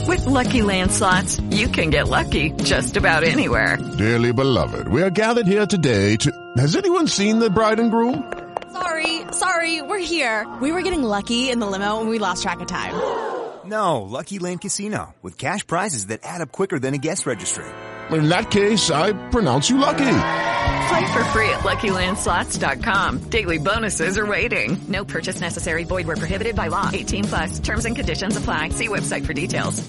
With Lucky Land Slots, you can get lucky just about anywhere. Dearly beloved, we are gathered here today to... Has anyone seen the bride and groom? Sorry, we're here. We were getting lucky in the limo and we lost track of time. No, Lucky Land Casino, with cash prizes that add up quicker than a guest registry. In that case, I pronounce you lucky. Play for free at LuckyLandSlots.com. Daily bonuses are waiting. No purchase necessary. Void where prohibited by law. 18+. Terms and conditions apply. See website for details.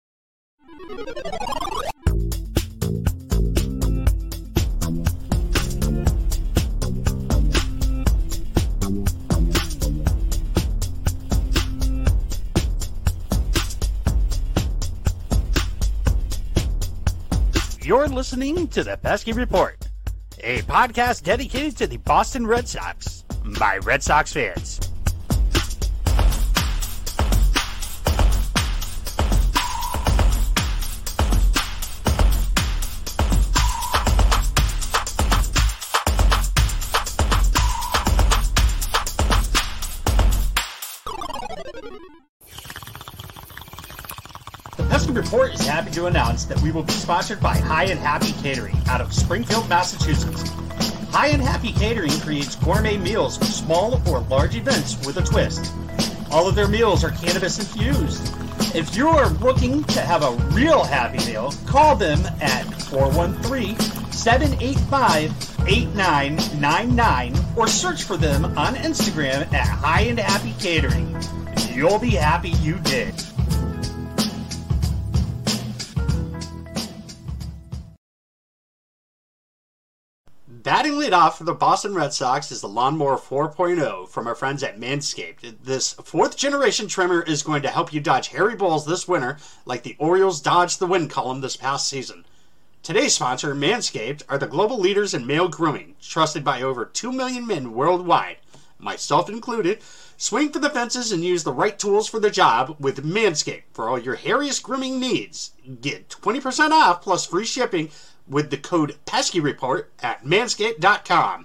You're listening to the Pesky Report, a podcast dedicated to the Boston Red Sox by Red Sox fans. The Pesky Report is happy to announce that we will be sponsored by High and Happy Catering out of Springfield, Massachusetts. High and Happy Catering creates gourmet meals for small or large events with a twist. All of their meals are cannabis infused. If you are looking to have a real happy meal, call them at 413-785-8999 or search for them on Instagram at High and Happy Catering. You'll be happy you did. Batting leadoff for the Boston Red Sox is the Lawnmower 4.0 from our friends at Manscaped. This fourth-generation trimmer is going to help you dodge hairy balls this winter like the Orioles dodged the win column this past season. Today's sponsor, Manscaped, are the global leaders in male grooming, trusted by over 2 million men worldwide, myself included. Swing for the fences and use the right tools for the job with Manscaped for all your hairiest grooming needs. Get 20% off plus free shipping with the code PESKYREPORT at manscaped.com.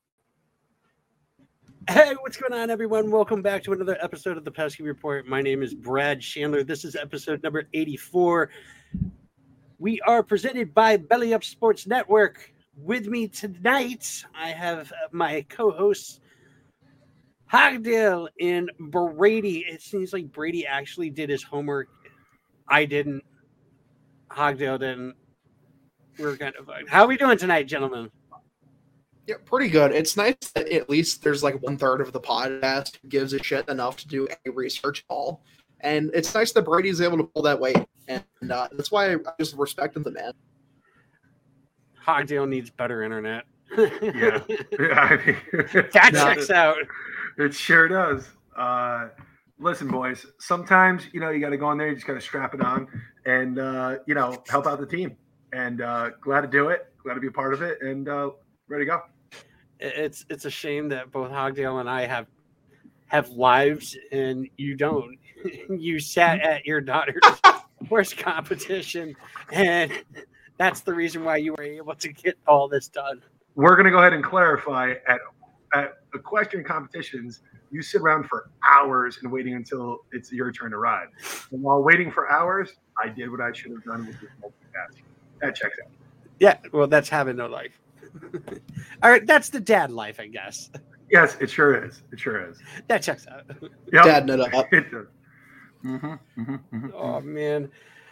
Hey, what's going on, everyone? Welcome back to another episode of the Pesky Report. My name is Brad Chandler. This is episode number 84. We are presented by Belly Up Sports Network. With me tonight, I have my co-hosts, Hogdale and Brady. It seems like Brady actually did his homework. I didn't. Hogdale didn't. We're kind of like, how are we doing tonight, gentlemen? Yeah, pretty good. It's nice that at least there's like 1/3 of the podcast who gives a shit enough to do any research at all. And it's nice that Brady's able to pull that weight. And that's why I just respect him, the man. Hogdale needs better internet. Yeah. I mean, That checks out. It sure does. Listen, boys, sometimes, you got to go in there. You just got to strap it on and, help out the team. And glad to do it. Glad to be a part of it. And ready to go. It's a shame that both Hogdale and I have lives and you don't. You sat at your daughter's worst competition, and that's the reason why you were able to get all this done. We're going to go ahead and clarify at equestrian competitions, you sit around for hours and waiting until it's your turn to ride. And while waiting for hours, I did what I should have done with this multitasking. That checks out. Yeah, well, that's having no life. All right, that's the dad life, I guess. Yes, it sure is. It sure is. That checks out. Yep. Dadding it up. It does. Oh, man.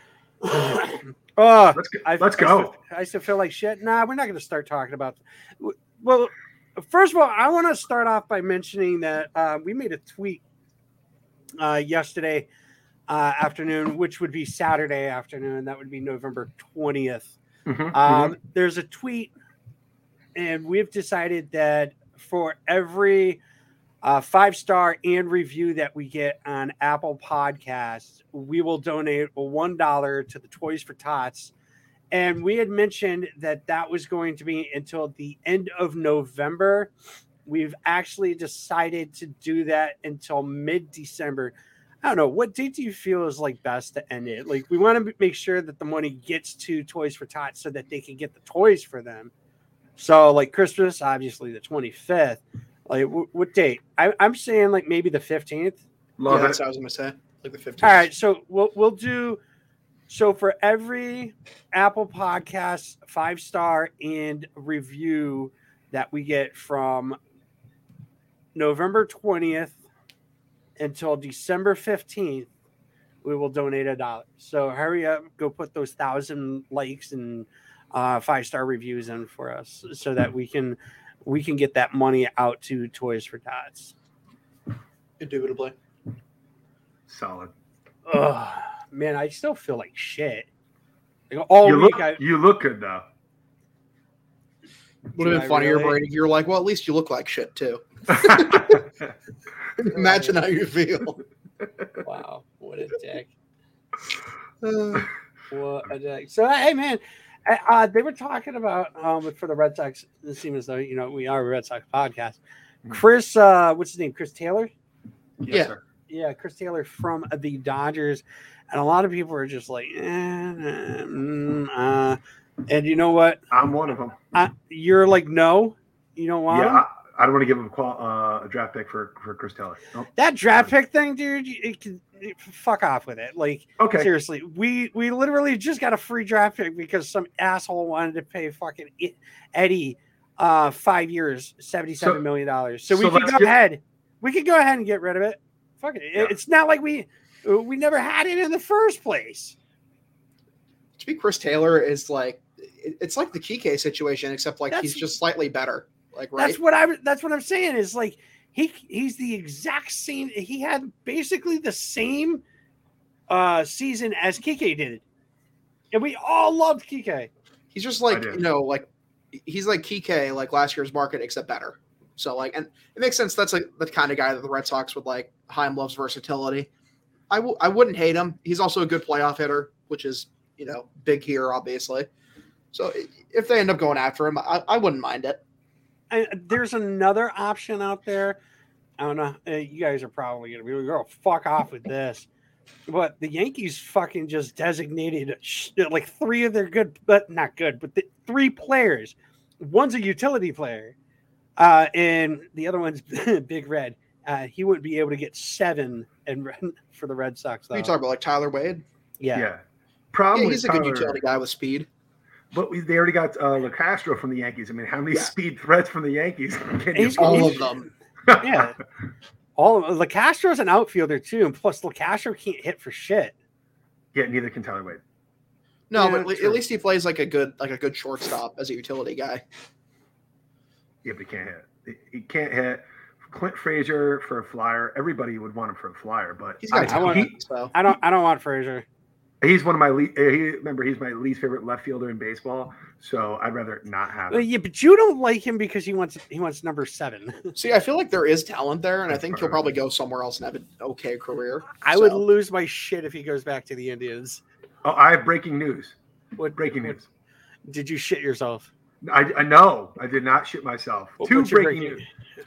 Let's go. I still feel like shit. Nah, we're not going to start talking about. Well, first of all, I want to start off by mentioning that we made a tweet yesterday afternoon, which would be Saturday afternoon. That would be November 20th. There's a tweet, and we've decided that for every 5-star and review that we get on Apple Podcasts, we will donate $1 to the Toys for Tots. And we had mentioned that that was going to be until the end of November. We've actually decided to do that until mid-December. I don't know. What date do you feel is like best to end it? Like, we want to make sure that the money gets to Toys for Tots so that they can get the toys for them. So, like Christmas, obviously the 25th. Like, what date? I'm saying like maybe the 15th. That's what I was going to say. Like the 15th. All right. So we'll do So for every Apple Podcast 5-star and review that we get from November 20th until December 15th, we will donate $1. So hurry up, go put those 1,000 likes and 5-star reviews in for us so that we can get that money out to Toys for Tots. Indubitably. Solid. Ugh, man, I still feel like shit. Like, all You week, you look good though. Would have been funnier, really? Brady. You're like, well, at least you look like shit too. Imagine how you feel. Wow, what a dick. What a dick. So, hey, man, they were talking about for the Red Sox. It seems as though we are a Red Sox podcast. Chris, what's his name? Chris Taylor. Yes, sir. Yeah, Chris Taylor from the Dodgers, and a lot of people are just like, and you know what? I'm one of them. You're like, no, you don't want him? I don't want to give him a draft pick for Chris Taylor. Nope. That draft pick thing, dude, fuck off with it. Like, Okay. Seriously, we literally just got a free draft pick because some asshole wanted to pay fucking Eddie 5 years, $77 million. So we can go ahead. We can go ahead and get rid of it. Fuck it. Yeah. It's not like we never had it in the first place. To be Chris Taylor is like, it's like the Kike situation, except like he's just slightly better. Like, right? That's what I'm saying is like he's the exact same. He had basically the same season as Kike did, and we all loved Kike. He's just like like he's like Kike, like last year's market, except better. So like, and it makes sense. That's like the kind of guy that the Red Sox would like. Heim loves versatility. I wouldn't hate him. He's also a good playoff hitter, which is big here, obviously. So if they end up going after him, I wouldn't mind it. There's another option out there. I don't know. You guys are probably going to be like, oh, fuck off with this. But the Yankees fucking just designated like 3 of their good, but not good, but the 3 players. One's a utility player, and the other one's Big Red. He wouldn't be able to get 7 for the Red Sox. Though. You talk about like Tyler Wade? Yeah. Problem he's a good utility guy with speed. But they already got LeCastro from the Yankees. I mean, how many speed threats from the Yankees can you all of them? Yeah. All of LeCastro's an outfielder too, and plus LeCastro can't hit for shit. Yeah, neither can Tyler Wade. No, but at least he plays like a good shortstop as a utility guy. Yeah, but he can't hit. He can't hit. Clint Frazier for a flyer. Everybody would want him for a flyer, but he's got I don't want Frazier. He's one of my he's my least favorite left fielder in baseball, so I'd rather not have him. Yeah, but you don't like him because he wants number 7. See, I feel like there is talent there, and I think he'll probably go somewhere else and have an okay career. I would lose my shit if he goes back to the Indians. Oh, I have breaking news. Breaking news? Did you shit yourself? I know. I did not shit myself. 2 breaking news.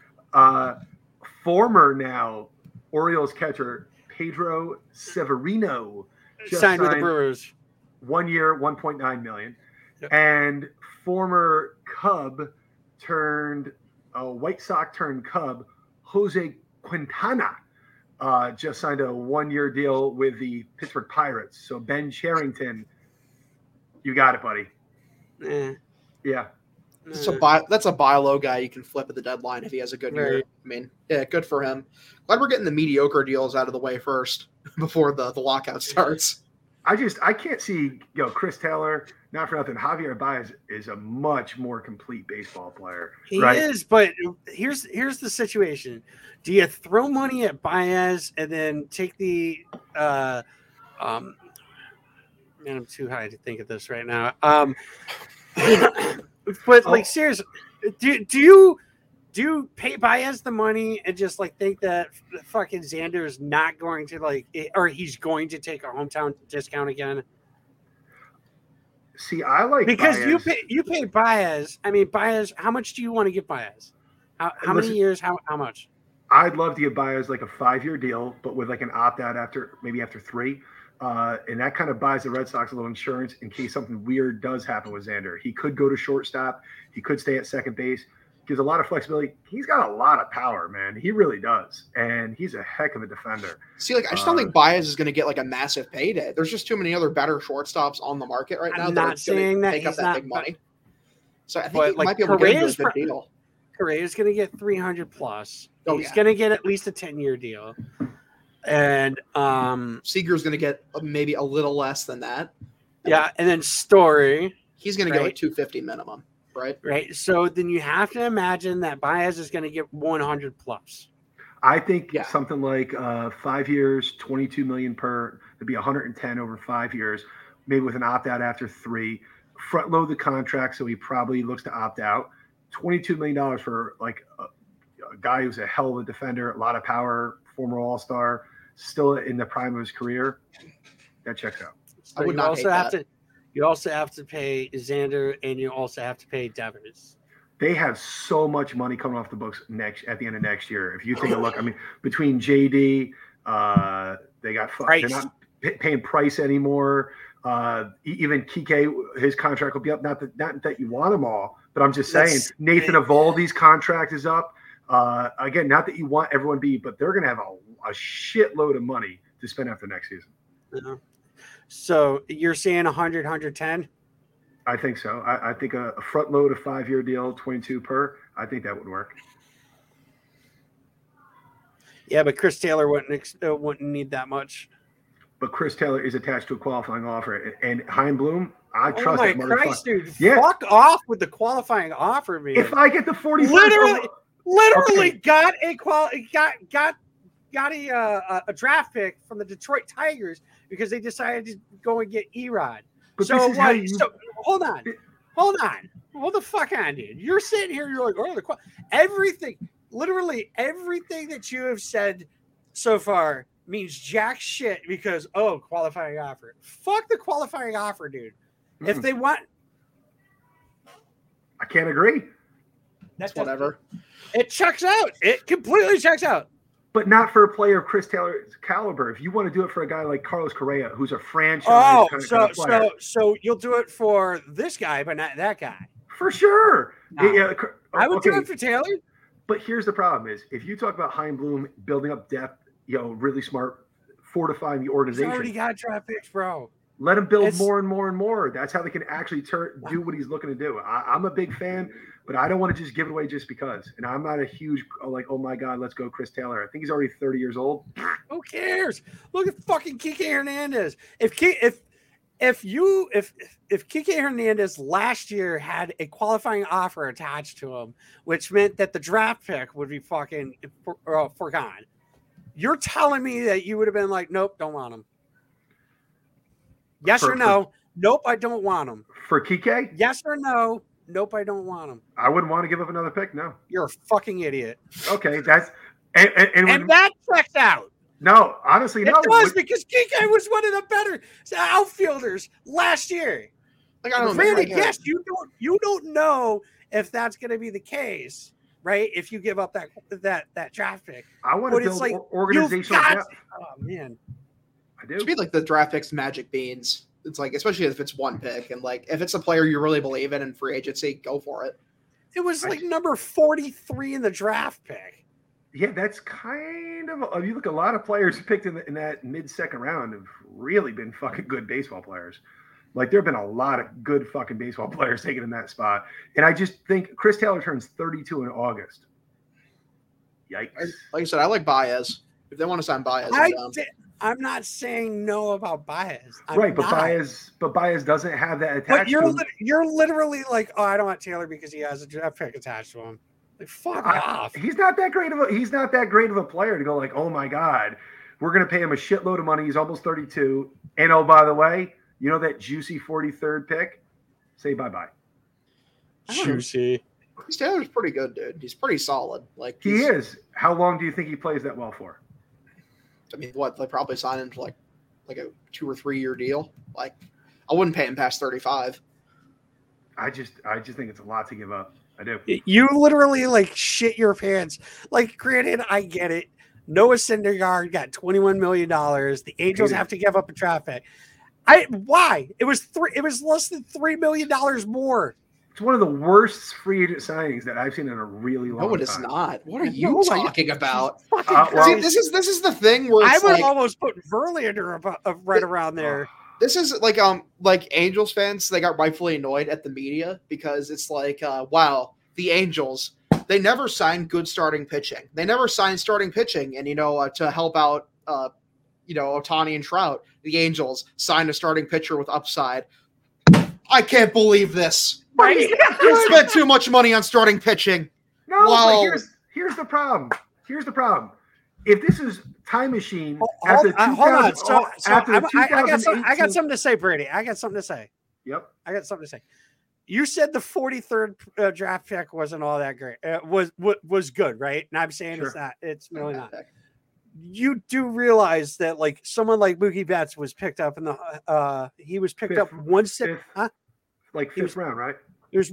Former now Orioles catcher Pedro Severino signed with the Brewers. 1 year, $1.9 million. Yep. And former Cub turned White Sox turned Cub Jose Quintana just signed a 1-year deal with the Pittsburgh Pirates. So Ben Cherington, you got it, buddy. Yeah. That's a buy low guy you can flip at the deadline if he has a good year. I mean, yeah, good for him. Glad we're getting the mediocre deals out of the way first before the lockout starts. I can't see Chris Taylor, not for nothing. Javier Baez is a much more complete baseball player. He is, but here's the situation. Do you throw money at Baez and then take the man, I'm too high to think of this right now. But like seriously, do you pay Baez the money and just like think that fucking Xander is not going to or he's going to take a hometown discount again? See, I like because Baez. you pay Baez. I mean, Baez. How much do you want to give Baez? How many years? How much? I'd love to give Baez like a 5-year deal, but with like an opt out after 3. And that kind of buys the Red Sox a little insurance in case something weird does happen with Xander. He could go to shortstop. He could stay at second base. gives a lot of flexibility. He's got a lot of power, man. He really does, and he's a heck of a defender. See, like I just don't think Baez is going to get like a massive payday. There's just too many other better shortstops on the market right now. I'm not saying that take up he's that not big money. So I think but, he like, might be able to get Correa's a good deal. Correa's going to get 300 plus. Oh, He's yeah. going to get at least a 10-year deal. And Seager's going to get maybe a little less than that. yeah, and then Story, He's going to get Right. like 250 minimum, right? right? So then you have to imagine that Baez is going to get 100 plus. I think Yeah. something like 5 years, 22 million per. It'd be 110 over 5 years, maybe with an opt out after 3. Front load the contract, so he probably looks to opt out. $22 million for like a guy who's a hell of a defender, a lot of power, former All-Star, still in the prime of his career. That checks out. So I would you not also hate have that. you also have to pay Xander, and you also have to pay Devers. They have so much money coming off the books at the end of next year. If you take a look, I mean, between JD, they got Price. they're not paying Price anymore. Even Kike, his contract will be up. Not that you want them all, but I'm just saying That's- Nathan Eovaldi's contract is up. Again, not that you want everyone to be, but they're going to have a shitload of money to spend after next season. So you're saying 100, 110? I think so. I think a front load, a 5-year deal, 22 per. I think that would work. Yeah, but Chris Taylor wouldn't need that much. But Chris Taylor is attached to a qualifying offer, and Heimblum, I Oh trust my that motherfucker. Christ, dude! Yeah. Fuck off with the qualifying offer, man. If I get the 45, literally Okay. got a draft pick from the Detroit Tigers because they decided to go and get Erod. But So this is how what? you- So hold the fuck on, dude. You're sitting here, you're like, oh, literally everything that you have said so far means jack shit because qualifying offer. Fuck the qualifying offer, dude. If they want, I can't agree. that's Whatever. It checks out. It completely checks out. But not for a player of Chris Taylor's caliber. If you want to do it for a guy like Carlos Correa, who's a franchise Oh, kind of player, so you'll do it for this guy, but not that guy. for sure. No. Yeah, I would do okay. it for Taylor. But here's the problem: is if you talk about Heimblum building up depth, really smart, fortifying the He's organization. already got draft picks, bro. Let him build It's- more and more and more. That's how they can actually do what he's looking to do. I'm a big fan, but I don't want to just give it away just because. And I'm not a huge oh my God, let's go Chris Taylor. I think he's already 30 years old. Who cares? Look at fucking Kike Hernandez. If Kike Hernandez last year had a qualifying offer attached to him, which meant that the draft pick would be fucking forgone, you're telling me that you would have been like, nope, don't want him. Yes or no? Nope, I don't want him. For Kike, Yes or no? Nope, I don't want him. I wouldn't want to give up another pick. No. You're a fucking idiot. Okay, that's And that checks out. no, honestly, It no. does because Kike was one of the better outfielders last year. Like I don't know. Granted, like, yes, you don't know if that's going to be the case, right? If you give up that draft pick, I want to but it's build like organizational you've got- depth. Oh man, I do. It's be like the draft picks magic beans. It's like, especially if it's one pick and like if it's a player you really believe in free agency, go for it. it was like number 43 in the draft pick. Yeah, that's kind of. You look, a lot of players picked in that mid-second round have really been fucking good baseball players. Like there have been a lot of good fucking baseball players taken in that spot, and I just think Chris Taylor turns 32 in August. Yikes! Like I said, I like Baez. If they want to sign Baez, I'm not saying no about Baez. I'm Right, but not. Baez doesn't have that attached. But to him. you're literally like, oh, I don't want Taylor because he has a draft pick attached to him. Like, fuck off. He's not that great of a player to go like, oh my God, we're gonna pay him a shitload of money. He's almost 32, and oh by the way, you know that juicy 43rd pick? Say bye. Juicy. Chris Taylor's pretty good, dude. He's pretty solid. Like He is. How long do you think he plays that well for? I mean, what they probably sign him to like a 2 or 3 year deal. Like, I wouldn't pay him past 35. I just think it's a lot to give up. I do. You literally like shit your pants. Like, granted, I get it. Noah Syndergaard got $21 million. The Angels have to give up a draft pick. Why? It was less than $3 million more. It's one of the worst free agent signings that I've seen in a really long time. No, it is not. What are you talking about? See, this is the thing where I would almost put Verlander right around there. This is like Angels fans, they got rightfully annoyed at the media because it's like, wow, the Angels, they never signed good starting pitching. They never signed starting pitching, and to help out Ohtani and Trout, the Angels signed a starting pitcher with upside. I can't believe this. You spent too much money on starting pitching. No, but here's the problem. Here's the problem. If this is Time Machine, hold on. I got something to say, Brady. I got something to say. Yep. I got something to say. You said the 43rd draft pick wasn't all that great. Was good, right? And I'm saying it's not. It's really not. You do realize that, like, someone like Mookie Betts was picked up in the he was picked up fifth round, right? There's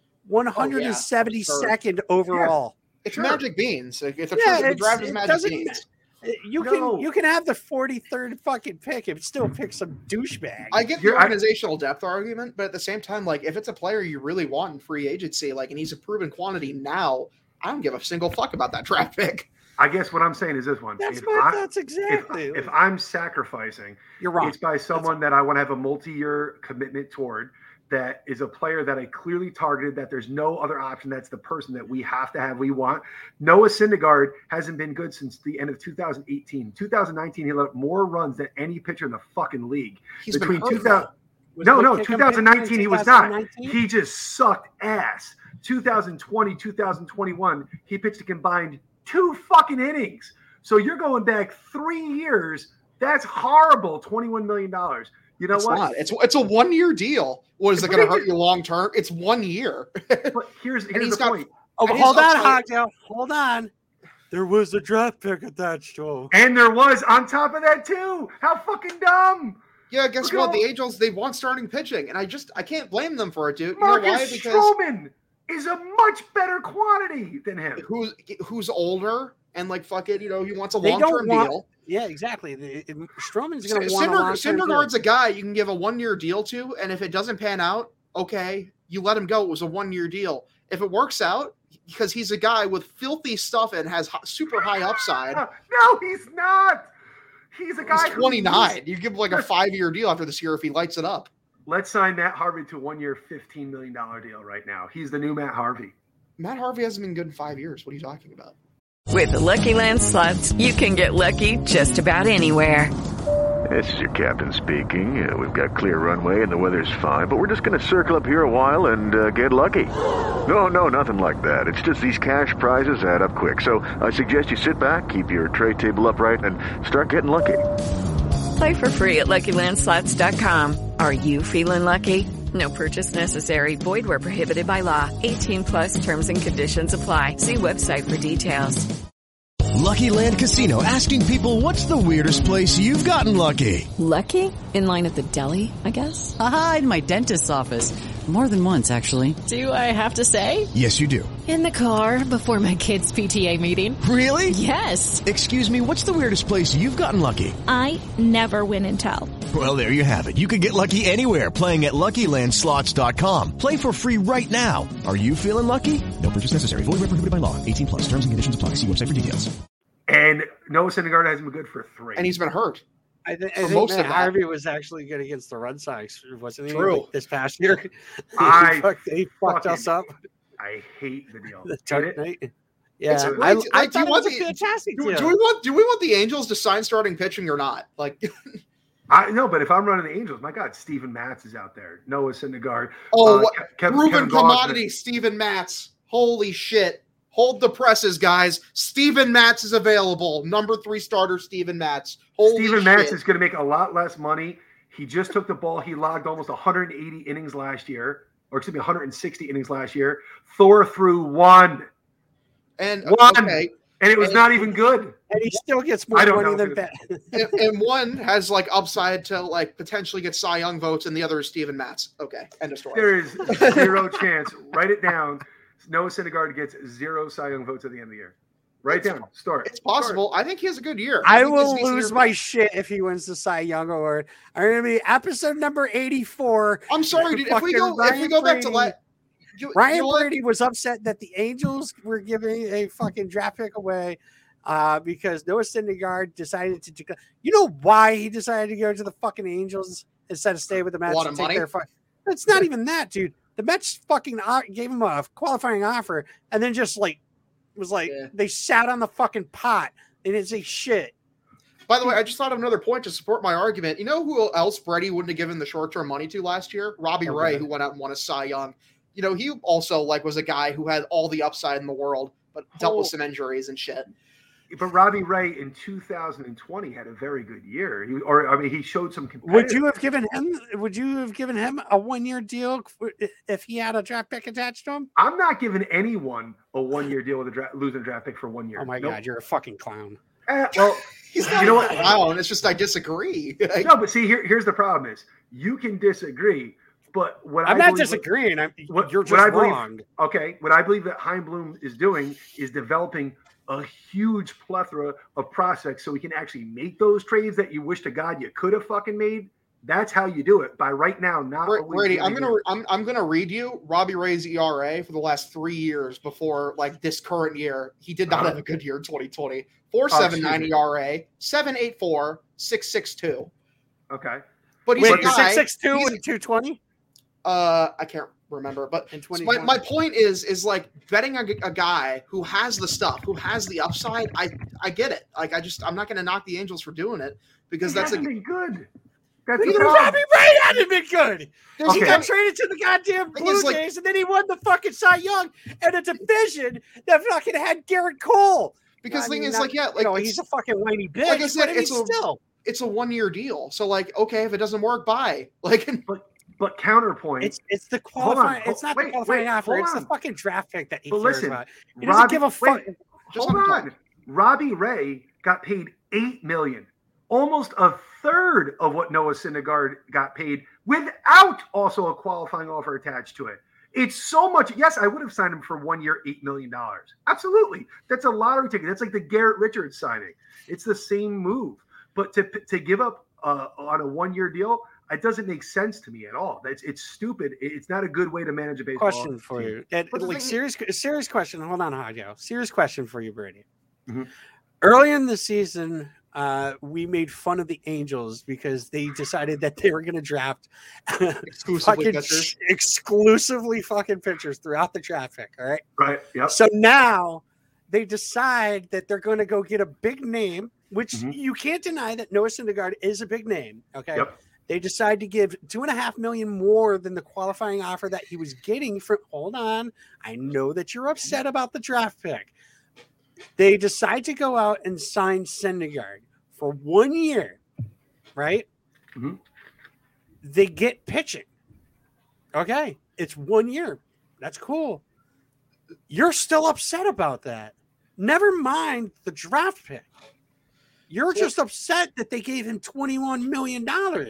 172nd overall. It's Magic Beans. The draft is Magic Beans. You can have the 43rd fucking pick if it still picks some douchebag. I get the organizational depth argument, but at the same time, like, if it's a player you really want in free agency, like, and he's a proven quantity now, I don't give a single fuck about that draft pick. I guess what I'm saying is this one. That's exactly. If I'm sacrificing, you're wrong. It's by someone that I want to have a multi-year commitment toward, that is a player that I clearly targeted, that there's no other option. That's the person that we have to have, we want. Noah Syndergaard hasn't been good since the end of 2018. 2019, he let up more runs than any pitcher in the fucking league. He's between 2019 he was not. He just sucked ass. 2020, 2021, he pitched a combined 2 fucking innings. So you're going back 3 years. That's horrible. $21 million. You know what? Not. It's a 1 year deal. What is it going to hurt you long term? It's 1 year. But here's the point. Hold on, Hogtail. Hold on. There was a draft pick attached to him. And there was on top of that too. How fucking dumb. Yeah, guess what? The Angels, they want starting pitching, and I can't blame them for it, dude. Marcus you know why? Because Stroman is a much better quantity than him. Who's older and like fuck it, he wants a long-term deal. Yeah, exactly. Stroman's going to want a long-term deal. Syndergaard's a guy you can give a 1 year deal to, and if it doesn't pan out, okay, you let him go. It was a 1 year deal. If it works out, because he's a guy with filthy stuff and has super high upside. No, he's not. He's a guy. He's 29. You give him like a 5 year deal after this year if he lights it up. Let's sign Matt Harvey to a 1 year, $15 million deal right now. He's the new Matt Harvey. Matt Harvey hasn't been good in 5 years. What are you talking about? With the Lucky Land Slots, you can get lucky just about anywhere. This is your captain speaking. We've got clear runway and the weather's fine, but we're just going to circle up here a while and get lucky. No, nothing like that. It's just these cash prizes add up quick. So I suggest you sit back, keep your tray table upright, and start getting lucky. Play for free at LuckyLandSlots.com. Are you feeling lucky? No purchase necessary. Void where prohibited by law. 18+ terms and conditions apply. See website for details. Lucky Land Casino, asking people, what's the weirdest place you've gotten lucky? Lucky? In line at the deli, I guess? Aha, in my dentist's office. More than once, actually. Do I have to say? Yes, you do. In the car before my kids' PTA meeting. Really? Yes. Excuse me, what's the weirdest place you've gotten lucky? I never win and tell. Well, there you have it. You can get lucky anywhere, playing at LuckyLandSlots.com. Play for free right now. Are you feeling lucky? No purchase necessary. Void where prohibited by law. 18+. Terms and conditions apply. See website for details. And Noah Syndergaard hasn't been good for 3. And he's been hurt. I think Matt Harvey was actually good against the Red Sox, wasn't he? True. Like this past year. He fucked us up. I hate the deal. Yeah, I thought it was a fantastic deal. Do we want the Angels to sign starting pitching or not? Like, no, but if I'm running the Angels, my God, Steven Matz is out there. Noah Syndergaard. Proven commodity, Steven Matz. Holy shit. Hold the presses, guys. Steven Matz is available. Number 3 starter, Steven Matz. Steven Matz is going to make a lot less money. He just took the ball. He logged almost 180 innings last year, or excuse me, 160 innings last year. Thor threw 1. And and it was not even good. And he still gets more money than that. And one has like upside to like potentially get Cy Young votes, and the other is Steven Matz. Okay, end of story. There is 0 chance. Write it down. Noah Syndergaard gets 0 Cy Young votes at the end of the year. Write down. Start. It's possible. I think he has a good year. I will lose my shit if he wins the Cy Young Award. I'm going to be episode number 84. I'm sorry, dude. If we go back to Ryan Brady was upset that the Angels were giving a fucking draft pick away because Noah Syndergaard decided to. You know why he decided to go to the fucking Angels instead of stay with the Mets? A lot of money. It's not even that, dude. The Mets fucking gave him a qualifying offer and then just they sat on the fucking pot. They didn't say shit. By the way, I just thought of another point to support my argument. You know who else Brady wouldn't have given the short-term money to last year? Robbie Ray, who went out and won a Cy Young. You know, he also was a guy who had all the upside in the world, but dealt with some injuries and shit. But Robbie Ray in 2020 had a very good year. He showed some. Would you have given him a 1-year deal if he had a draft pick attached to him? I'm not giving anyone a 1-year deal with losing a draft pick for 1 year. Oh my God, you're a fucking clown. Well, he's not a clown. It's just I disagree. No, but see, here's the problem: is you can disagree, but I'm not disagreeing. You're just wrong. Okay, what I believe that Chaim Bloom is doing is developing a huge plethora of prospects so we can actually make those trades that you wish to God you could have fucking made. That's how you do it. By right now, not Brady. I'm gonna read you Robbie Ray's ERA for the last 3 years before this current year. He did not have a good year in 2020. 4.79 ERA, 7.84, 6.62. Okay, but he's 6.62 and 2.20. I can't remember, but my point is betting a guy who has the stuff, who has the upside. I get it. I'm not going to knock the Angels for doing it because that's been good. Robbie Ray hadn't been good. He got traded to the goddamn Blue Jays, and then he won the fucking Cy Young in a division that fucking had Garrett Cole. Because the thing is, he's a fucking whiny bitch. Like I said, it's a 1-year deal. So okay, if it doesn't work, bye. But counterpoint. It's the qualifying. It's not the qualifying offer. It's the fucking draft pick that he cares about. He doesn't give a fuck. Hold on. Robbie Ray got paid $8 million, almost a third of what Noah Syndergaard got paid, without also a qualifying offer attached to it. It's so much. Yes, I would have signed him for 1 year, $8 million. Absolutely, that's a lottery ticket. That's like the Garrett Richards signing. It's the same move. But to give up on a 1-year deal, it doesn't make sense to me at all. It's stupid. It's not a good way to manage a baseball question for you. Serious question. Hold on, Hajo. Serious question for you, Brady. Mm-hmm. Early in the season, we made fun of the Angels because they decided that they were going to draft exclusively fucking pitchers throughout the draft pick. All right. Right. Yep. So now they decide that they're going to go get a big name, which you can't deny that Noah Syndergaard is a big name. Okay. Yep. They decide to give $2.5 million more than the qualifying offer that he was getting for. Hold on. I know that you're upset about the draft pick. They decide to go out and sign Syndergaard for 1 year, right? Mm-hmm. They get pitching. Okay. It's 1 year. That's cool. You're still upset about that. Never mind the draft pick. You're just upset that they gave him $21 million.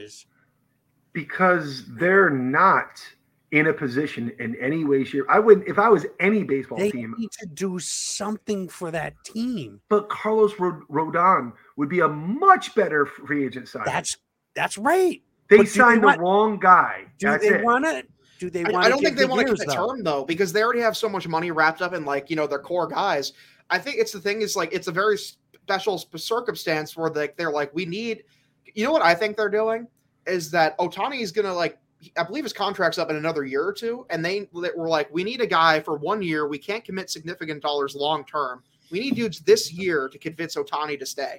Because they're not in a position in any way, shape. I wouldn't, if I was any baseball team. They need to do something for that team. But Carlos Rodon would be a much better free agent signing. That's right. They signed the wrong guy. Do they want to? I don't think they want to keep the term though, because they already have so much money wrapped up in their core guys. I think it's a very special circumstance where they're like, we need. You know what I think they're doing is that Ohtani is gonna I believe his contract's up in another year or two, and they were like, we need a guy for 1 year. We can't commit significant dollars long term. We need dudes this year to convince Ohtani to stay.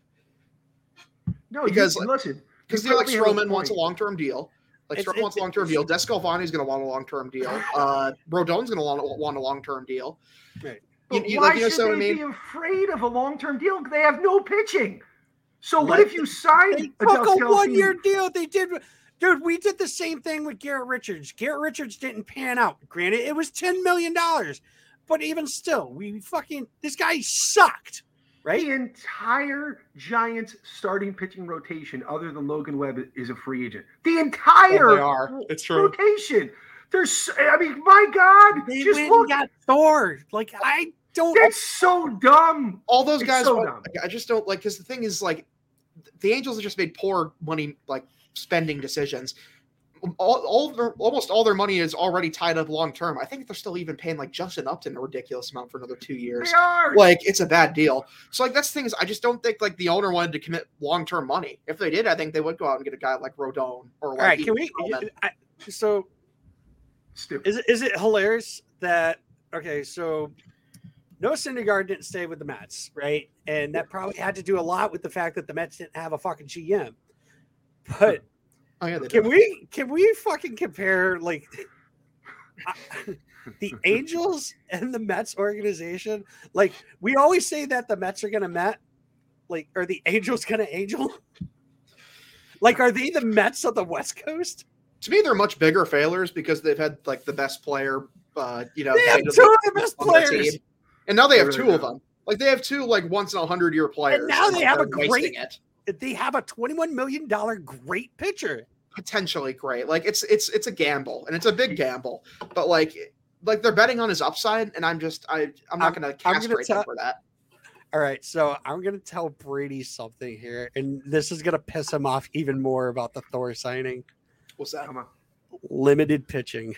No, because listen, because Stroman wants a long term deal. Stroman wants a long term deal. Descalvani's going to want a long term deal. Rodon's going to want a long term deal. Right. Why should they be afraid of a long term deal? They have no pitching. So what if you signed a 1 year deal? They did. Dude, we did the same thing with Garrett Richards. Garrett Richards didn't pan out. Granted, it was $10 million. But even still, this guy sucked, right? The entire Giants starting pitching rotation, other than Logan Webb, is a free agent. The entire It's true. rotation. My God. They got Thor. I don't. That's so dumb. All those guys. So dumb. I just don't because the thing is the Angels have just made poor money, spending decisions. almost all their money is already tied up long term. I think they're still even paying like Justin Upton a ridiculous amount for another 2 years. They are. Like, it's a bad deal. So like that's the thing is I just don't think like the owner wanted to commit long term money. If they did, I think they would go out and get a guy like Rodon or like. All right, can we? So, is it hilarious that so Noah Syndergaard didn't stay with the Mets, right? And that probably had to do a lot with the fact that the Mets didn't have a fucking GM. But can we fucking compare like the Angels and the Mets organization? Like we always say that the Mets are gonna Met, like are the Angels gonna Angel? Like are they the Mets of the West Coast? To me, they're much bigger failures because they've had like the best player. They have two of the best players. And now they have two of them. Like they have two like once in 100-year players. And now they have a great. They have a $21 million great pitcher. Potentially great. Like it's a gamble, and it's a big gamble. But like they're betting on his upside, and I'm not going to castrate them for that. All right, so I'm going to tell Brady something here, and this is going to piss him off even more about the Thor signing. What's that? Come on. Limited pitching.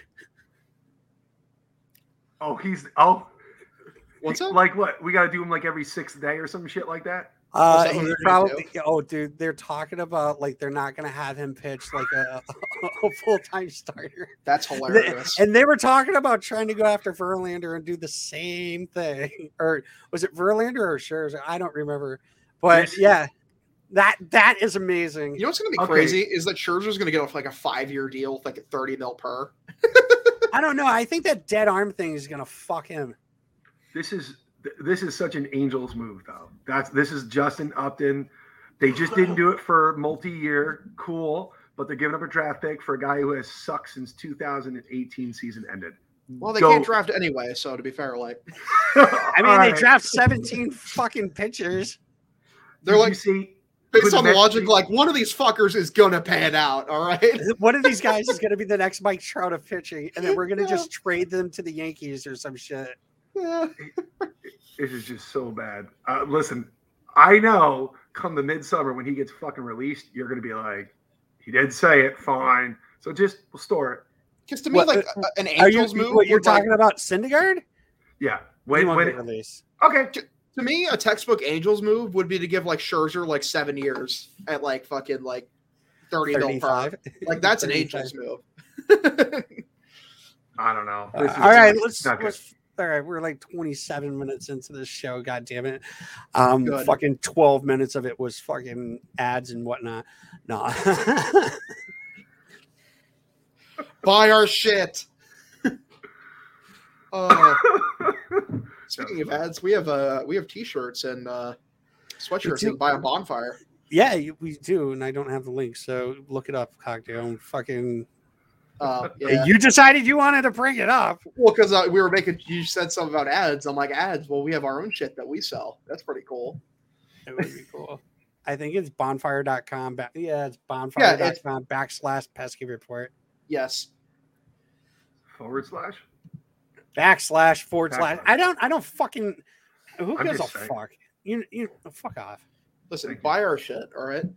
What's up? Like what? We got to do him like every 6th day or some shit like that? They're talking about like they're not going to have him pitch like a full-time starter. That's hilarious. And they were talking about trying to go after Verlander and do the same thing. Or was it Verlander or Scherzer? I don't remember. But yeah, that is amazing. You know what's going to be crazy is that Scherzer's going to get like a 5-year deal with like a $30 million per. I don't know. I think that dead arm thing is going to fuck him. This is such an Angels move, though. This is Justin Upton. They just didn't do it for multi-year. Cool, but they're giving up a draft pick for a guy who has sucked since 2018 season ended. Well, they can't draft anyway, so to be fair, like, I mean, they draft 17 fucking pitchers. They're like, based on the logic, like one of these fuckers is gonna pan out. All right, one of these guys is gonna be the next Mike Trout of pitching, and then we're gonna just trade them to the Yankees or some shit. This is just so bad. Listen, I know come the midsummer when he gets fucking released, you're going to be like, he did say it, fine. So we'll store it. Because to me, an Angels move. What you're talking about, Syndergaard? Yeah. When it release. Okay. To me, a textbook Angels move would be to give like Scherzer like 7 years at like fucking like 30 mil per. Like that's an Angels move. I don't know. All right, let's all right, we're like 27 minutes into this show. God damn it. Fucking 12 minutes of it was fucking ads and whatnot. No. Buy our shit. Speaking of ads, we have t-shirts and sweatshirts you can buy on Bonfire. Yeah, we do, and I don't have the link, so look it up, Cocktail. Fucking yeah. You decided you wanted to bring it up. Well, because we were you said something about ads. I'm like, ads? Well, we have our own shit that we sell. That's pretty cool. It would be cool. I think it's bonfire.com. It's bonfire.com /pesky report. Yes. / // I don't fucking. Who gives a fuck? You fuck off. Listen, buy our shit, all right?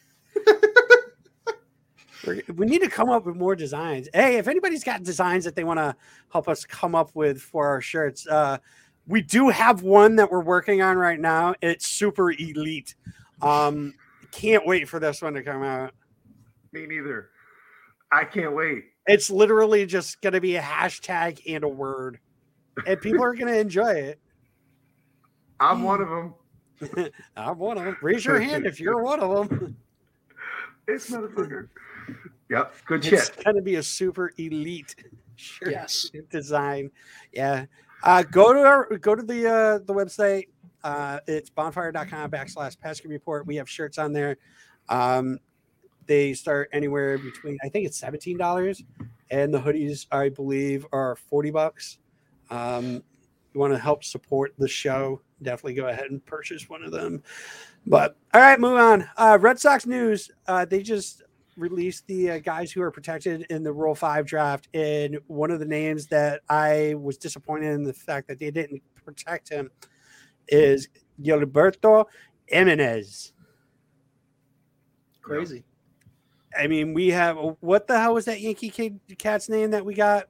We need to come up with more designs. Hey, if anybody's got designs that they want to help us come up with for our shirts, we do have one that we're working on right now. It's super elite. Can't wait for this one to come out. Me neither. I can't wait. It's literally just going to be a hashtag and a word, and people are going to enjoy it. I'm one of them. I'm one of them. Raise your hand if you're one of them. It's motherfucker. Yep, good It's shit. going to be a super elite shirt design. Yeah. Go to the website. It's bonfire.com /pesky report. We have shirts on there. They start anywhere between, I think it's $17, and the hoodies, I believe, are $40. You want to help support the show, definitely go ahead and purchase one of them. But all right, move on. Red Sox news. They just released the guys who are protected in the Rule 5 draft, and one of the names that I was disappointed in the fact that they didn't protect him is Gilberto Jimenez. Crazy. I mean, we have what the hell was that Yankee cat's name that we got?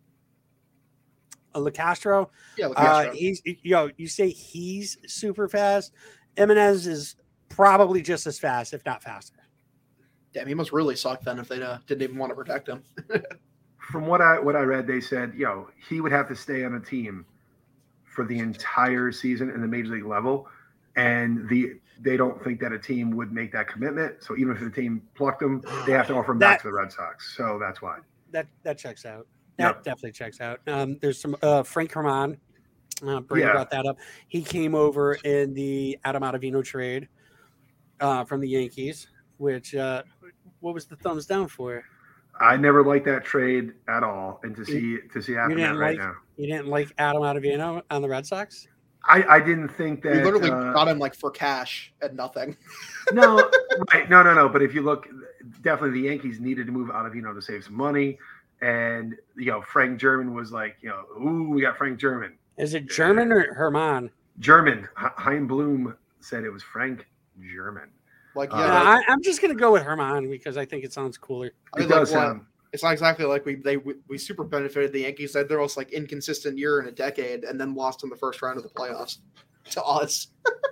LeCastro. Yeah, LeCastro. He's you say he's super fast. Jimenez is probably just as fast, if not faster. Damn, he must really suck then if they didn't even want to protect him. From what I read, they said, he would have to stay on a team for the entire season in the major league level, and they don't think that a team would make that commitment. So even if the team plucked him, they have to offer him back to the Red Sox. So that's why. That checks out. That definitely checks out. There's some Frank Herman. Brady brought that up. He came over in the Adam Ottavino trade from the Yankees, which what was the thumbs down for? I never liked that trade at all, and to see happen right now. You didn't like Adam Ottavino on the Red Sox? I didn't think that. We literally got him for cash at nothing. No, right? No. But if you look, definitely the Yankees needed to move Ottavino to save some money, and Frank German was we got Frank German. Is it German or Herman? German. Hein Bloom said it was Frank German. I'm just gonna go with Herman because I think it sounds cooler. It does sound. It's not exactly like we super benefited the Yankees. They had their most inconsistent year in a decade, and then lost in the first round of the playoffs to us.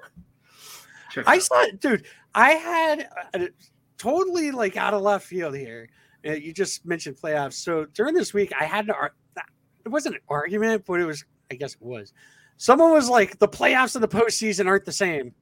I saw, dude. I had totally out of left field here. You just mentioned playoffs, so during this week I had it wasn't an argument, but I guess it was. Someone was like, the playoffs and the postseason aren't the same.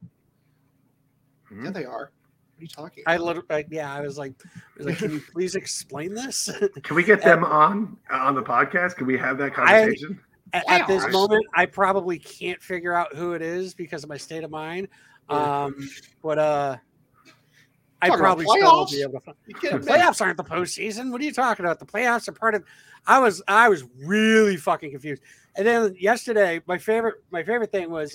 Yeah, they are. What are you talking about? I was like, can you please explain this? Can we get them on the podcast? Can we have that conversation? At this moment, I probably can't figure out who it is because of my state of mind. But I probably still won't be able to find. The playoffs aren't the postseason. What are you talking about? The playoffs are part of. I was really fucking confused. And then yesterday, my favorite thing was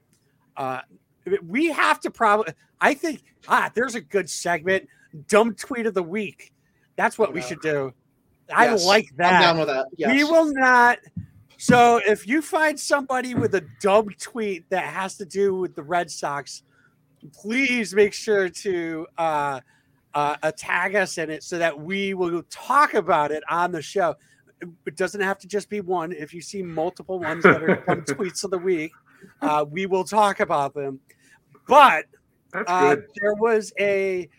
we have to probably. I think there's a good segment. Dumb tweet of the week. That's what we should do. I like that. I'm down with that. Yes. We will not. So if you find somebody with a dumb tweet that has to do with the Red Sox, please make sure to tag us in it so that we will talk about it on the show. It doesn't have to just be one. If you see multiple ones that are dumb tweets of the week, we will talk about them. But there was a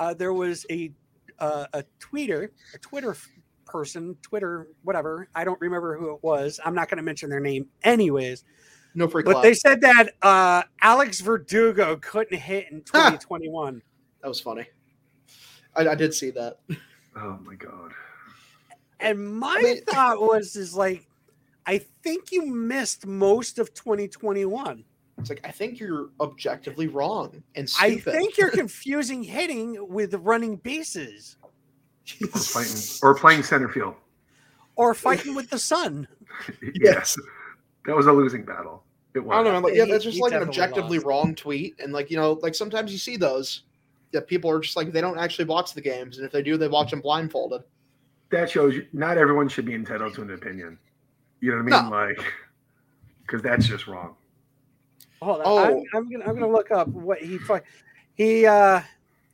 Twitter person, Twitter, whatever. I don't remember who it was. I'm not going to mention their name anyways. No free But they said that Alex Verdugo couldn't hit in 2021. That was funny. I did see that. Oh my God. And my thought was I think you missed most of 2021. It's I think you're objectively wrong and stupid. I think you're confusing hitting with running bases. Or playing center field. Or fighting with the sun. Yes. That was a losing battle. It was. I don't know. That's just an objectively wrong tweet. And sometimes you see those. Yeah, people are just they don't actually watch the games. And if they do, they watch them blindfolded. That shows you not everyone should be entitled to an opinion. You know what I mean? No. Because that's just wrong. Hold on. I'm gonna look up what he had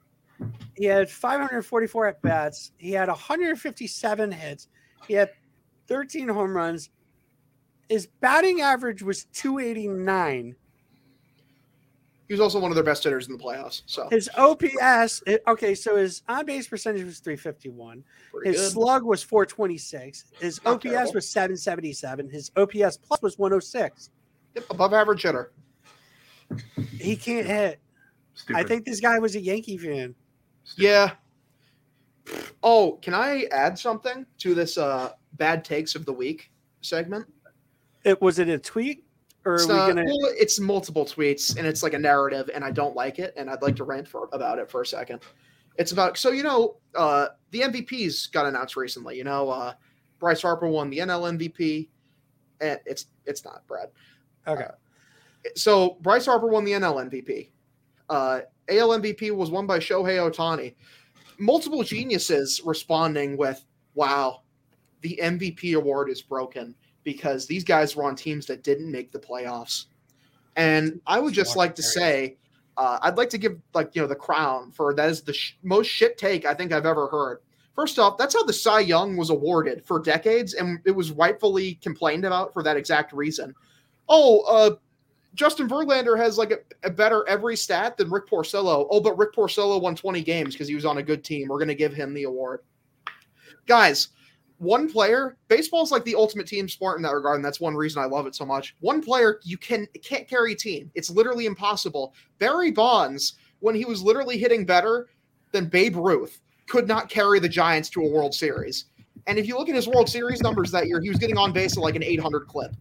544 at bats. He had 157 hits. He had 13 home runs. His batting average was 289. He was also one of their best hitters in the playoffs. So his OPS, so his on-base percentage was 351. His slug was 426. His OPS was 777. His OPS plus was 106. Yep, above average hitter. He can't hit. Stupid. I think this guy was a Yankee fan. Stupid. Yeah. Oh, can I add something to this bad takes of the week segment? Was it a tweet? Or it's multiple tweets, and it's a narrative, and I don't like it, and I'd like to rant about it for a second. It's about the MVPs got announced recently. Bryce Harper won the NL MVP, and it's not Brad. Okay. So Bryce Harper won the NL MVP. AL MVP was won by Shohei Ohtani. Multiple geniuses responding with, "Wow, the MVP award is broken." Because these guys were on teams that didn't make the playoffs. And I would just like to say, I'd like to give the crown for that is the most shit take I think I've ever heard. First off, that's how the Cy Young was awarded for decades, and it was rightfully complained about for that exact reason. Justin Verlander has a better every stat than Rick Porcello. Oh, but Rick Porcello won 20 games because he was on a good team. We're going to give him the award. Guys, one player, baseball is like the ultimate team sport in that regard, and that's one reason I love it so much. One player, you can't carry a team. It's literally impossible. Barry Bonds, when he was literally hitting better than Babe Ruth, could not carry the Giants to a World Series. And if you look at his World Series numbers that year, he was getting on base at an 800 clip.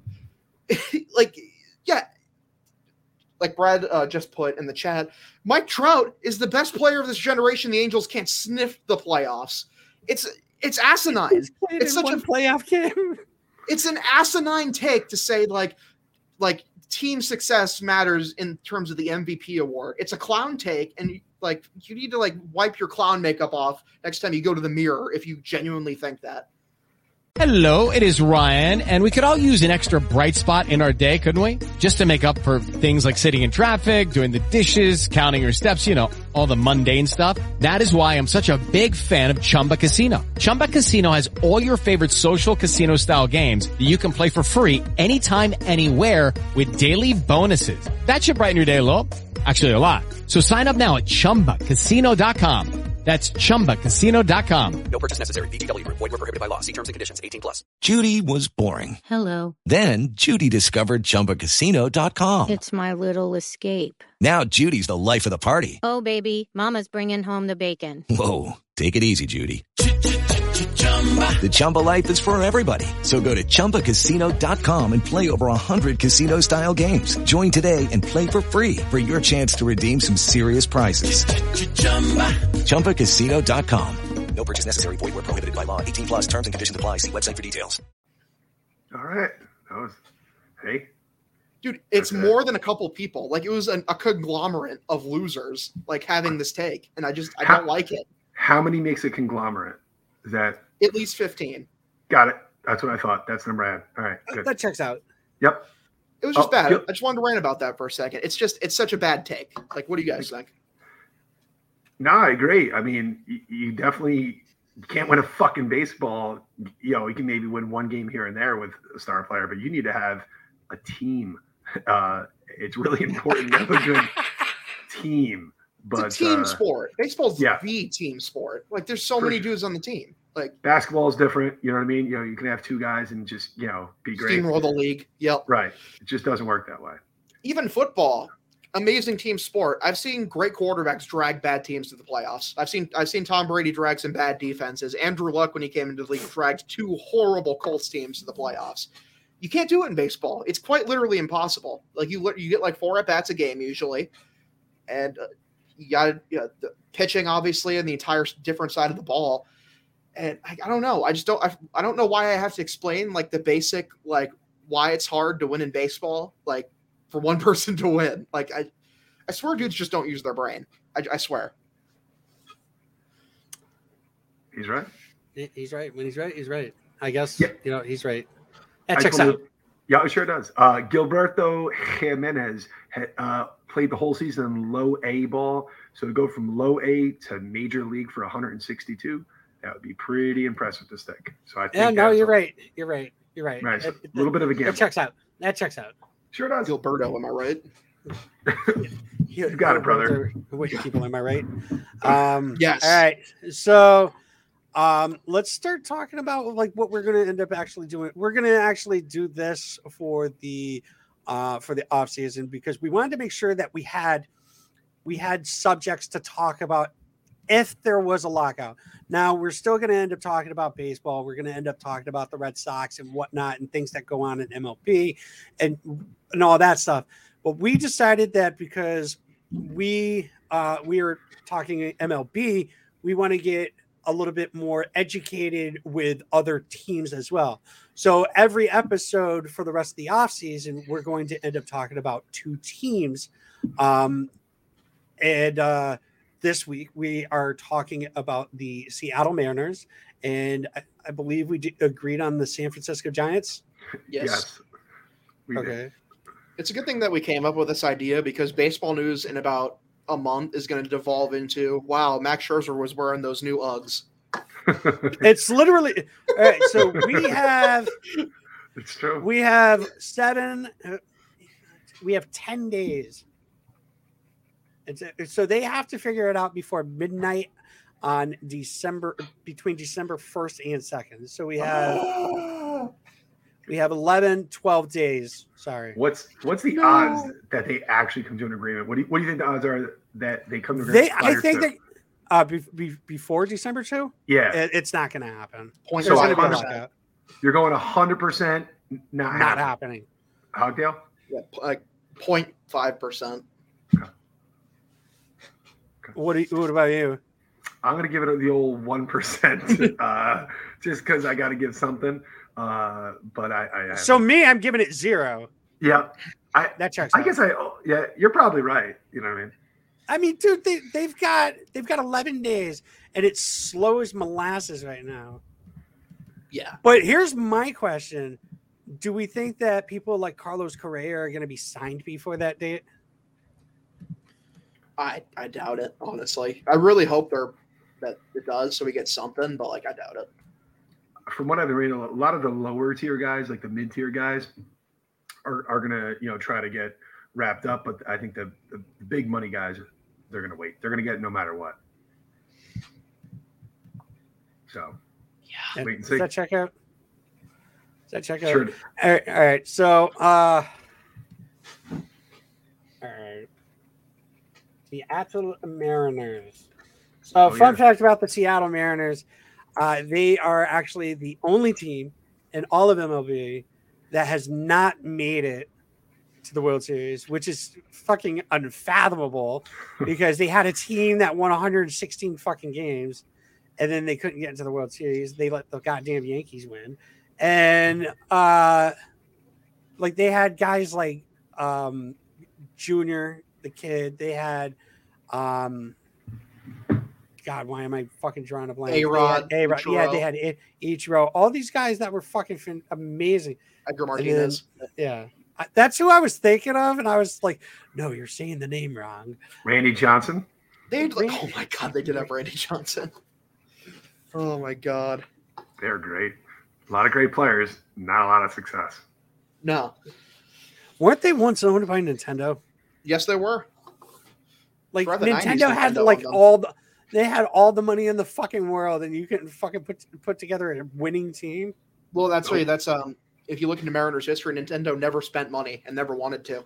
Like Brad just put in the chat, Mike Trout is the best player of this generation. The Angels can't sniff the playoffs. It's asinine. It's such a playoff game. It's an asinine take to say like team success matters in terms of the MVP award. It's a clown take, and you need to wipe your clown makeup off next time you go to the mirror if you genuinely think that. Hello, it is Ryan, and we could all use an extra bright spot in our day, couldn't we? Just to make up for things like sitting in traffic, doing the dishes, counting your steps, all the mundane stuff. That is why I'm such a big fan of Chumba Casino. Chumba Casino has all your favorite social casino style games that you can play for free anytime, anywhere with daily bonuses. That should brighten your day a little. Actually, a lot. So sign up now at ChumbaCasino.com. That's ChumbaCasino.com. No purchase necessary. VGW Group. Void where prohibited by law. See terms and conditions. 18+. Judy was boring. Hello. Then Judy discovered ChumbaCasino.com. It's my little escape. Now Judy's the life of the party. Oh, baby, mama's bringing home the bacon. Whoa, take it easy, Judy. The Chumba life is for everybody. So go to ChumbaCasino.com and play over 100 casino-style games. Join today and play for free for your chance to redeem some serious prizes. ChumbaCasino.com. No purchase necessary. Void where prohibited by law. 18+. Terms and conditions apply. See website for details. All right. Hey. Dude, it's more than a couple people. It was a conglomerate of losers, having this take. And I don't like it. How many makes a conglomerate? Is that at least 15? Got it. That's what I thought. That's the number I had. All right, good. That checks out. Yep. It was just bad. I just wanted to rant about that for a second. It's such a bad take. What do you guys think? No, I agree. I mean, you definitely can't win a fucking baseball. You can maybe win one game here and there with a star player, but you need to have a team. It's really important to have a good team. But it's a team sport. Baseball's the team sport. There's so many dudes on the team. Basketball is different. You know what I mean? You can have two guys and just, be great. Steamroll the league. Yep. Right. It just doesn't work that way. Even football, amazing team sport. I've seen great quarterbacks drag bad teams to the playoffs. I've seen Tom Brady drag some bad defenses. Andrew Luck, when he came into the league, dragged two horrible Colts teams to the playoffs. You can't do it in baseball. It's quite literally impossible. You get 4 at-bats a game usually. And you got the pitching, obviously, and the entire different side of the ball. And I don't know. I don't know why I have to explain the basic, why it's hard to win in baseball, for one person to win. I swear dudes just don't use their brain. I swear. He's right. He's right. When he's right, he's right. I guess, he's right. That checks out. Yeah, it sure does. Gilberto Jimenez played the whole season in low A ball. So to go from low A to major league for 162, that would be pretty impressive to stick. So I think you're right. You're right. Right. A little bit of a gamble. That checks out. Sure does. Gilberto, am I right? You got it, brother. Which people, am I right? Yes. All right. So let's start talking about what we're going to end up actually doing. We're going to actually do this for the off season because we wanted to make sure that we had subjects to talk about if there was a lockout. Now we're still going to end up talking about baseball. We're going to end up talking about the Red Sox and whatnot and things that go on in MLB and all that stuff. But we decided that because we are talking MLB, we want to get a little bit more educated with other teams as well. So every episode for the rest of the off season, we're going to end up talking about 2 teams. This week we are talking about the Seattle Mariners, and I believe we agreed on the San Francisco Giants. Yes. We okay. did. It's a good thing that we came up with this idea because baseball news in about a month is going to devolve into, wow, Max Scherzer was wearing those new Uggs. It's literally all right. So we have. It's true. We have 10 days. So they have to figure it out before midnight on between December 1st and 2nd. So we have 11, 12 days. Sorry. What's the odds that they actually come to an agreement? What do you think the odds are that they come to an agreement? I think that before December 2? Yeah. It's not going to happen. So you're going 100% not happening. Hogdale? Yeah, like 0.5%. What about you? I'm going to give it the old 1%, just because I got to give something. But I'm giving it 0. Yeah, that checks out. I guess you're probably right. You know what I mean? I mean, dude, they've got 11 days, and it's slow as molasses right now. Yeah. But here's my question: do we think that people like Carlos Correa are going to be signed before that date? I doubt it, honestly. I really hope that it does, so we get something, but I doubt it. From what I've been reading, a lot of the lower tier guys, like the mid tier guys, are gonna try to get wrapped up. But I think the big money guys, they're gonna wait. They're gonna get it no matter what. So yeah, wait and see. Does that check out? Sure. All right. So all right. Seattle Mariners. So, fun fact about the Seattle Mariners, they are actually the only team in all of MLB that has not made it to the World Series, which is fucking unfathomable because they had a team that won 116 fucking games and then they couldn't get into the World Series. They let the goddamn Yankees win. And they had guys like Junior, the kid. They had God, why am I fucking drawing a blank? A-Rod. Yeah, they had Ichiro. All these guys that were fucking amazing. Edgar Martinez. That's who I was thinking of, and I was like, no, you're saying the name wrong. Randy Johnson. Oh my God, they did have Randy Johnson. Oh my God. They're great. A lot of great players, not a lot of success. No. Weren't they once owned by Nintendo? Yes, they were. Like Nintendo had they had all the money in the fucking world, and you couldn't fucking put together a winning team. Well, that's right. That's if you look into Mariners history, Nintendo never spent money and never wanted to.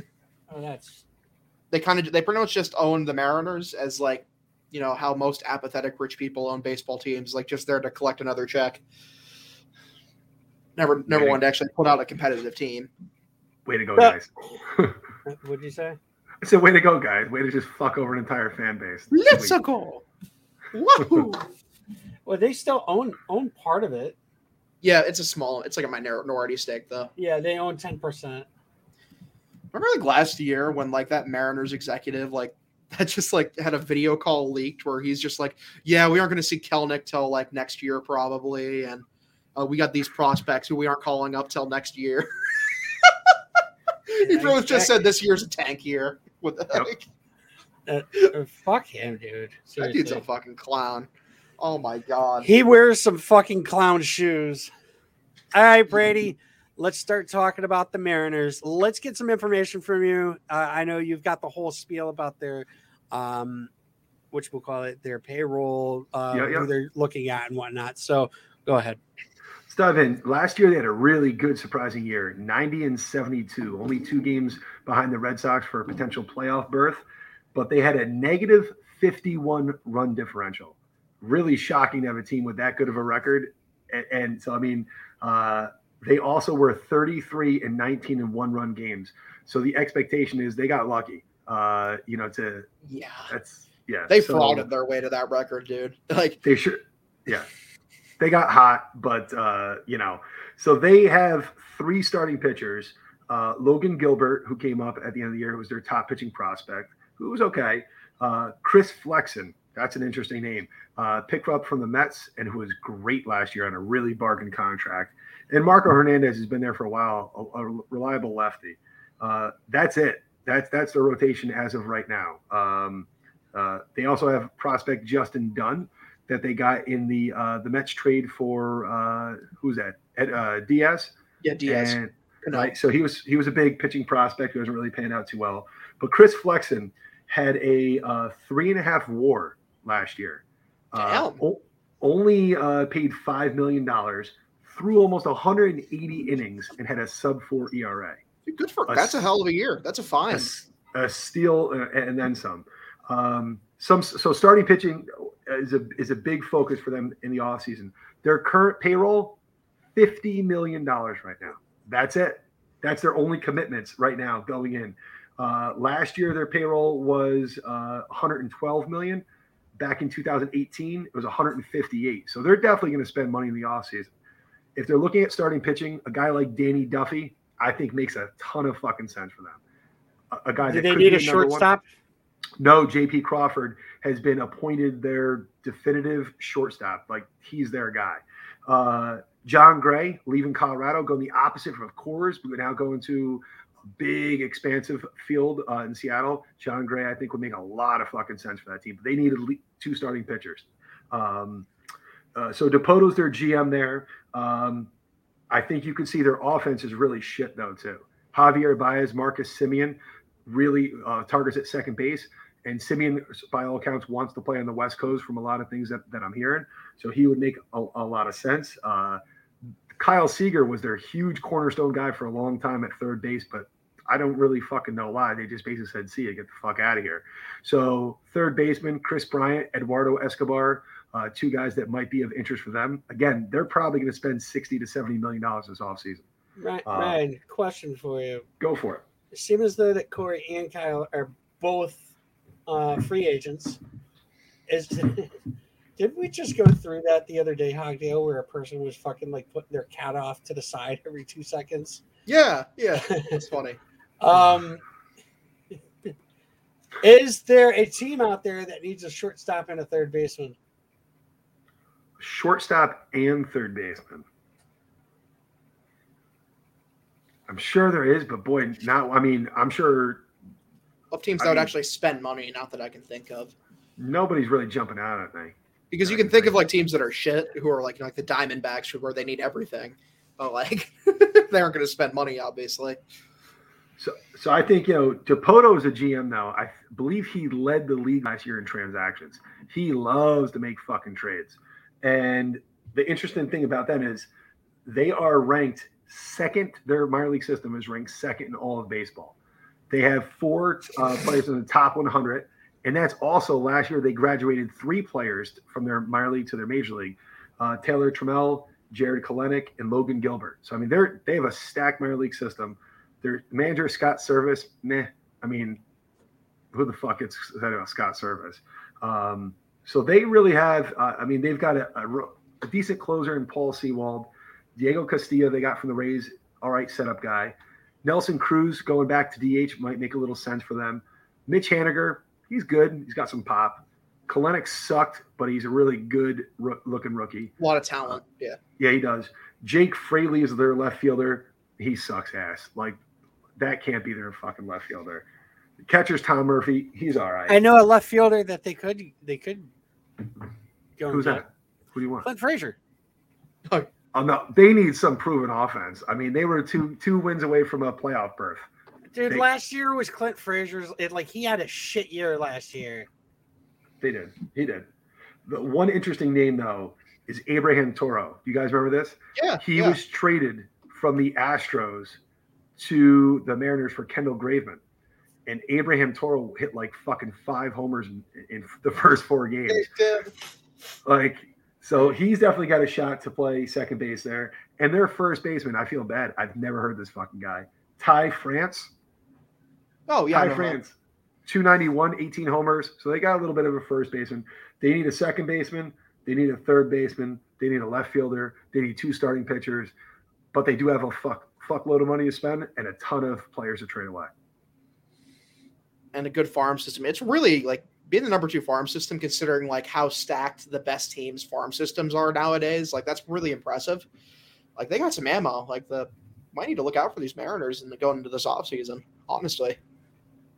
They pretty much just owned the Mariners as how most apathetic rich people own baseball teams, just there to collect another check. Never wanted to actually put out a competitive team. Way to go, guys. What'd you say? I said, way to go, guys. Way to just fuck over an entire fan base. Let's go. Woohoo. Well, they still own part of it. Yeah, it's like a minority stake, though. Yeah, they own 10%. Remember last year when that Mariners executive that just had a video call leaked where he's just yeah, we aren't going to see Kelenic till next year probably, and we got these prospects who we aren't calling up till next year. He pretty much just said this year's a tank year. Fuck him, dude. Seriously. That dude's a fucking clown. Oh my God. He wears some fucking clown shoes. All right, Brady. Let's start talking about the Mariners. Let's get some information from you. I know you've got the whole spiel about their, their payroll, who they're looking at and whatnot. So go ahead. Let's dive in. Last year, they had a really good, surprising year, 90-72. Only 2 games behind the Red Sox for a potential playoff berth, but they had a negative 51 run differential. Really shocking to have a team with that good of a record. And so, they also were 33-19 in 1-run games. So the expectation is they got lucky. They frauded their way to that record, dude. They sure, yeah. They got hot, but so they have 3 starting pitchers. Logan Gilbert, who came up at the end of the year, who was their top pitching prospect, who was okay. Chris Flexen, that's an interesting name. Picked up from the Mets and who was great last year on a really bargain contract. And Marco Hernandez has been there for a while, a reliable lefty. That's it. That's their rotation as of right now. They also have prospect Justin Dunn that they got in the Mets trade for who's that? Diaz. Yeah, Diaz. And, right, so he was a big pitching prospect who wasn't really panned out too well. But Chris Flexen had a 3.5 WAR last year. Only paid $5 million, threw almost 180 innings, and had a sub-4 ERA. Good for that's a hell of a year. That's a find. A steal and then some. So starting pitching is a big focus for them in the offseason. Their current payroll, $50 million right now. That's it. That's their only commitments right now going in. Last year, their payroll was $112 million. Back in 2018, it was $158. So they're definitely going to spend money in the offseason. If they're looking at starting pitching, a guy like Danny Duffy, I think makes a ton of fucking sense for them. A guy that they need a shortstop? No, J.P. Crawford has been appointed their definitive shortstop. Like, he's their guy. John Gray, leaving Colorado, going the opposite of Coors, but now going to a big, expansive field in Seattle. John Gray, I think, would make a lot of fucking sense for that team. But they need at least 2 starting pitchers. So DePoto's their GM there. I think you can see their offense is really shit, though, too. Javier Baez, Marcus Semien really targets at second base. And Semien, by all accounts, wants to play on the West Coast from a lot of things that I'm hearing. So he would make a lot of sense. Kyle Seager was their huge cornerstone guy for a long time at third base, but I don't really fucking know why. They just basically said, see ya, get the fuck out of here. So third baseman, Chris Bryant, Eduardo Escobar, 2 guys that might be of interest for them. Again, they're probably going to spend $60 to $70 million this offseason. Ryan, question for you. Go for it. It seems as though that Corey and Kyle are both free agents. Didn't we just go through that the other day, Hogdale, where a person was fucking like putting their cat off to the side every 2 seconds? Yeah, that's funny. Is there a team out there that needs a shortstop and a third baseman? Shortstop and third baseman. I'm sure there is, but boy, now I'm sure. Of teams that would actually spend money, not that I can think of. Nobody's really jumping out at me. Because you can think of like teams that are shit who are like the Diamondbacks where they need everything. But like they aren't going to spend money, obviously. So I think, DePoto is a GM now. I believe he led the league last year in transactions. He loves to make fucking trades. And the interesting thing about them is they are ranked second. Their minor league system is ranked second in all of baseball. They have 4 players in the top 100. And that's also last year they graduated 3 players from their minor league to their major league. Taylor Trammell, Jared Kelenic, and Logan Gilbert. So, they have a stacked minor league system. Their manager, Scott Service, who the fuck is Scott Service? So they really have, they've got a decent closer in Paul Sewald. Diego Castillo, they got from the Rays, all right setup guy. Nelson Cruz going back to DH might make a little sense for them. Mitch Haniger, he's good. He's got some pop. Kelenic sucked, but he's a really good looking rookie. A lot of talent, yeah. Yeah, he does. Jake Fraley is their left fielder. He sucks ass. Like, that can't be their fucking left fielder. The catcher's Tom Murphy. He's all right. I know a left fielder that they could go. Who's that? Who do you want? Clint Frazier. Oh, no, they need some proven offense. They were two wins away from a playoff berth. Dude, last year was Clint Frazier's. He had a shit year last year. They did. He did. The one interesting name, though, is Abraham Toro. Do you guys remember this? Yeah. He was traded from the Astros to the Mariners for Kendall Graveman. And Abraham Toro hit like fucking 5 homers in the first 4 games. So he's definitely got a shot to play second base there. And their first baseman, I feel bad. I've never heard this fucking guy. Ty France. Oh, yeah. Ty France. 291, 18 homers. So they got a little bit of a first baseman. They need a second baseman. They need a third baseman. They need a left fielder. They need 2 starting pitchers. But they do have a fuckload of money to spend and a ton of players to trade away. And a good farm system. It's really like being the number 2 farm system, considering like how stacked the best teams' farm systems are nowadays. Like, that's really impressive. Like, they got some ammo. Like, might need to look out for these Mariners and going into this offseason, honestly.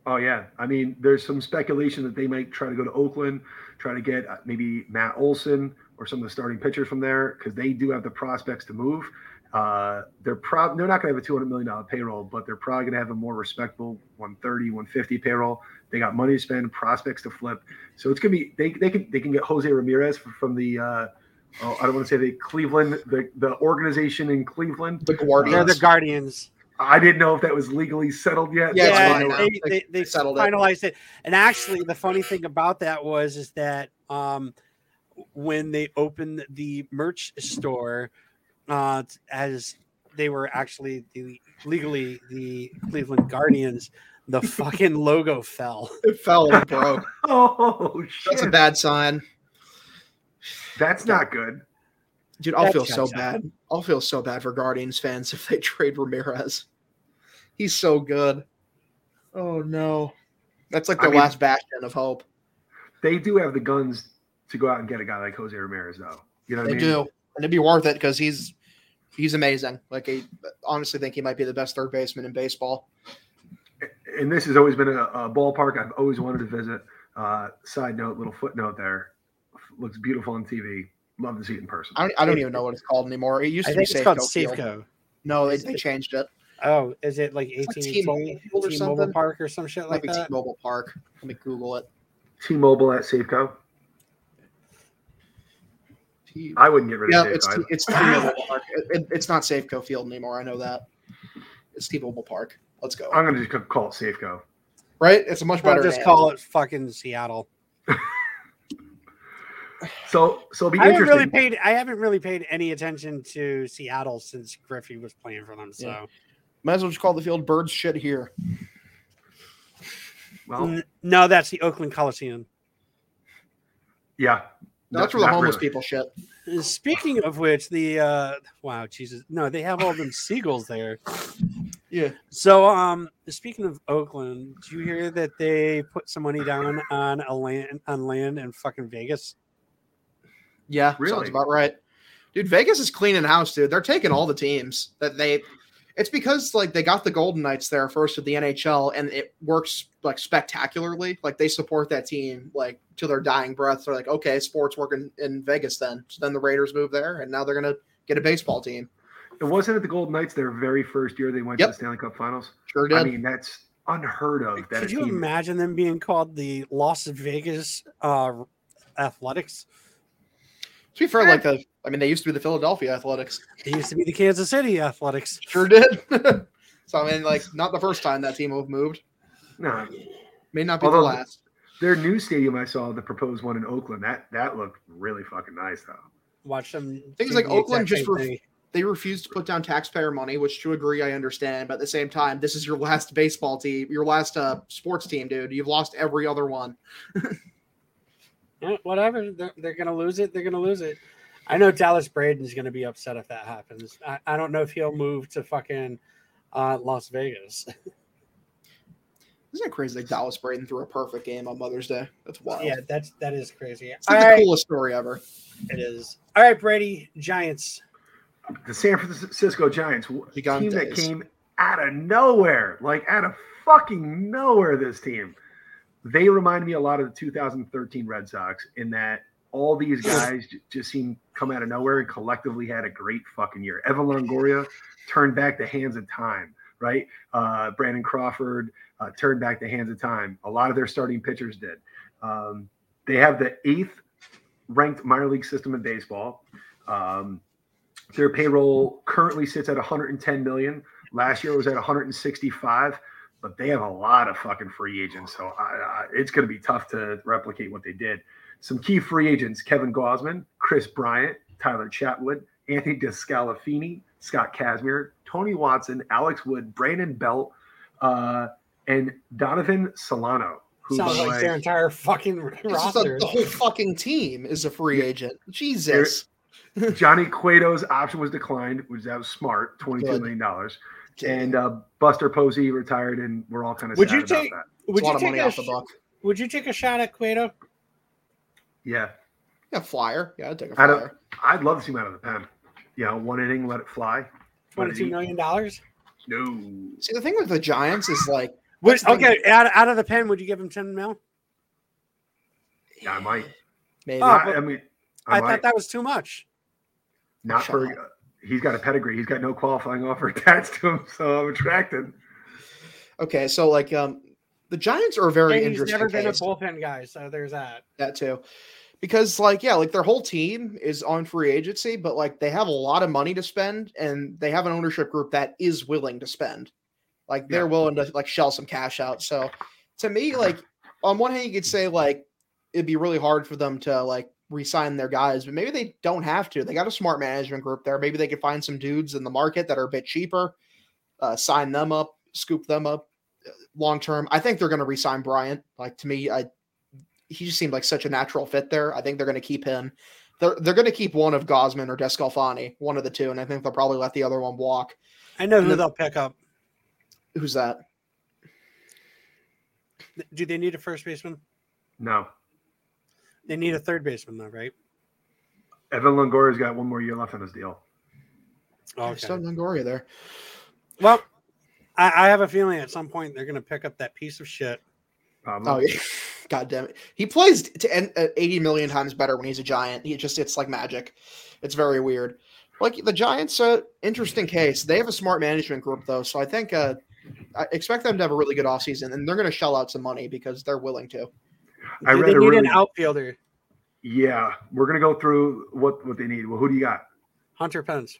Oh, yeah. I mean, there's some speculation that they might try to go to Oakland, try to get maybe Matt Olson or some of the starting pitchers from there because they do have the prospects to move. They're not going to have a $200 million payroll, but they're probably going to have a more respectable 130, 150 payroll. They got money to spend, prospects to flip. So it's going to be they can get Jose Ramirez from the I don't want to say the Cleveland, the organization in Cleveland. The Guardians. They're the Guardians. I didn't know if that was legally settled yet. Yeah, they finalized it. And actually, the funny thing about that is that when they opened the merch store, as they were actually legally the Cleveland Guardians, the fucking logo fell. It fell and it broke. Oh, shit. That's a bad sign. That's not good. Dude, I'll feel so bad. I'll feel so bad for Guardians fans if they trade Ramirez. He's so good. Oh, no. That's like the last bastion of hope. They do have the guns to go out and get a guy like Jose Ramirez, though. You know what I mean? They do. And it'd be worth it because he's amazing. Like, I honestly think he might be the best third baseman in baseball. And this has always been a ballpark I've always wanted to visit. Side note, little footnote there. Looks beautiful on TV. Love to see it in person. I don't even know what it's called anymore. It used to be Safeco. It's called Safeco. No, they changed it. Oh, is it like T-Mobile Park or some shit like that? T-Mobile Park. Let me Google it. T-Mobile at Safeco. I wouldn't get rid of Safeco. It's T-Mobile Park. It's not Safeco Field anymore. I know that. It's T-Mobile Park. Let's go. I'm going to just call it Safeco. Right? It's a much better name. Just call it fucking Seattle. So it'll be interesting. I haven't really paid any attention to Seattle since Griffey was playing for them. So might as well just call the field Birds Shit Here. Well, no, that's the Oakland Coliseum. Yeah, that's where the homeless people shit. Speaking of which, they have all them seagulls there. Yeah. So, speaking of Oakland, did you hear that they put some money down on land in fucking Vegas? Yeah, really? Sounds about right. Dude, Vegas is cleaning house, dude. They're taking all the teams that it's because like they got the Golden Knights there first with the NHL and it works like spectacularly. Like they support that team like to their dying breath. They're like, okay, sports working in Vegas then. So then the Raiders move there and now they're going to get a baseball team. It wasn't at the Golden Knights their very first year they went to the Stanley Cup Finals. Sure did. I mean, that's unheard of. Could you imagine them being called the Las Vegas Athletics? To be fair, they used to be the Philadelphia Athletics. They used to be the Kansas City Athletics. Sure did. So, I mean, not the first time that team have moved. No. May not be the last. Their new stadium I saw, the proposed one in Oakland, that looked really fucking nice, though. Watch them. Things like Oakland they refused to put down taxpayer money, which to agree, I understand. But at the same time, this is your last baseball team, your last sports team, dude. You've lost every other one. Yeah, whatever. They're going to lose it. They're going to lose it. I know Dallas Braden's going to be upset if that happens. I don't know if he'll move to fucking Las Vegas. Isn't it crazy that Dallas Braden threw a perfect game on Mother's Day? That's wild. Yeah, that is crazy. It's like the coolest story ever. It is. All right, Brady, Giants. The San Francisco Giants, a team that came out of nowhere, like out of fucking nowhere, this team. They remind me a lot of the 2013 Red Sox in that all these guys just seem come out of nowhere and collectively had a great fucking year. Evan Longoria turned back the hands of time, right? Brandon Crawford turned back the hands of time. A lot of their starting pitchers did. They have the 8th ranked minor league system in baseball. Their payroll currently sits at $110 million. Last year it was at $165. But they have a lot of fucking free agents, so it's going to be tough to replicate what they did. Some key free agents: Kevin Gausman, Chris Bryant, Tyler Chatwood, Anthony Descalafini, Scott Kazmir, Tony Watson, Alex Wood, Brandon Belt, and Donovan Solano. Sounds like their entire fucking roster. The whole fucking team is a free agent. Jesus. Johnny Cueto's option was declined, which that was smart, $22 million. And Buster Posey retired, and we're all kind of sad about that. Would you take a shot at Cueto? Yeah. Yeah, flyer. Yeah, I'd take a flyer. I'd love to see him out of the pen. Yeah, one inning, let it fly. $22 million? No. See, the thing with the Giants is like Okay, out of the pen, would you give him 10 mil? Yeah, I might. Maybe. I thought that was too much. Not for he's got a pedigree. He's got no qualifying offer attached to him, so I'm attracted. Okay, so like the Giants are a very And he's interesting never been a case. bullpen guy, so there's that. That too. Because like their whole team is on free agency, but like they have a lot of money to spend and they have an ownership group that is willing to spend. Like they're willing to like shell some cash out. So to me, like on one hand you could say like it'd be really hard for them to like re-sign their guys, but maybe they don't have to. They got a smart management group there. Maybe they could find some dudes in the market that are a bit cheaper, sign them up, scoop them up long term. I think they're going to re-sign Bryant. Like to me, he just seemed like such a natural fit there. I think they're going to keep him. They're going to keep one of Gosman or Descalfani, one of the two, and I think they'll probably let the other one walk. I know who they'll pick up. Who's that? Do they need a first baseman? No. They need a third baseman, though, right? Evan Longoria's got one more year left on his deal. Okay. Still Longoria there. Well, I have a feeling at some point they're going to pick up that piece of shit. Oh, yeah. God damn it. He plays to 80 million times better when he's a Giant. It's like magic. It's very weird. Like the Giants, interesting case. They have a smart management group, though, so I think I expect them to have a really good offseason, and they're going to shell out some money because they're willing to. They need an outfielder. Yeah, we're going to go through what they need. Well, who do you got? Hunter Pence.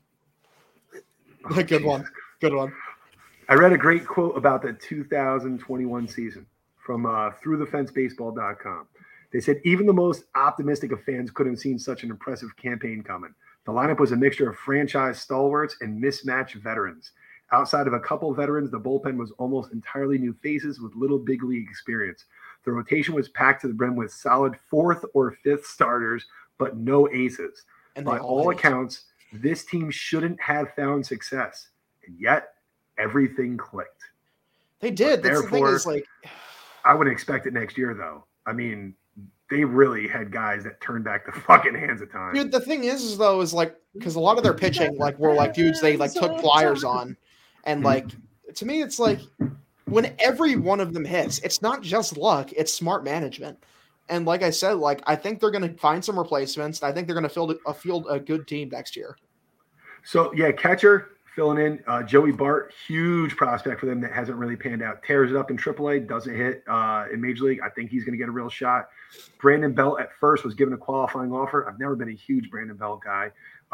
Good one. Good one. I read a great quote about the 2021 season from throughthefencebaseball.com. They said, even the most optimistic of fans couldn't have seen such an impressive campaign coming. The lineup was a mixture of franchise stalwarts and mismatched veterans. Outside of a couple veterans, the bullpen was almost entirely new faces with little big league experience. The rotation was packed to the brim with solid fourth or fifth starters, but no aces. And by all accounts, this team shouldn't have found success. And yet, everything clicked. They did. That's the thing is like, I wouldn't expect it next year, though. I mean, they really had guys that turned back the fucking hands at times. dude, the thing is though, is like, because a lot of their pitching, like, were like dudes they like took flyers on. And like, to me, it's like when every one of them hits, it's not just luck, it's smart management. And like I said, like, I think they're going to find some replacements. I think they're going to field a good team next year. So, yeah, catcher filling in. Joey Bart, huge prospect for them that hasn't really panned out. Tears it up in AAA, doesn't hit in Major League. I think he's going to get a real shot. Brandon Belt at first was given a qualifying offer. I've never been a huge Brandon Belt guy.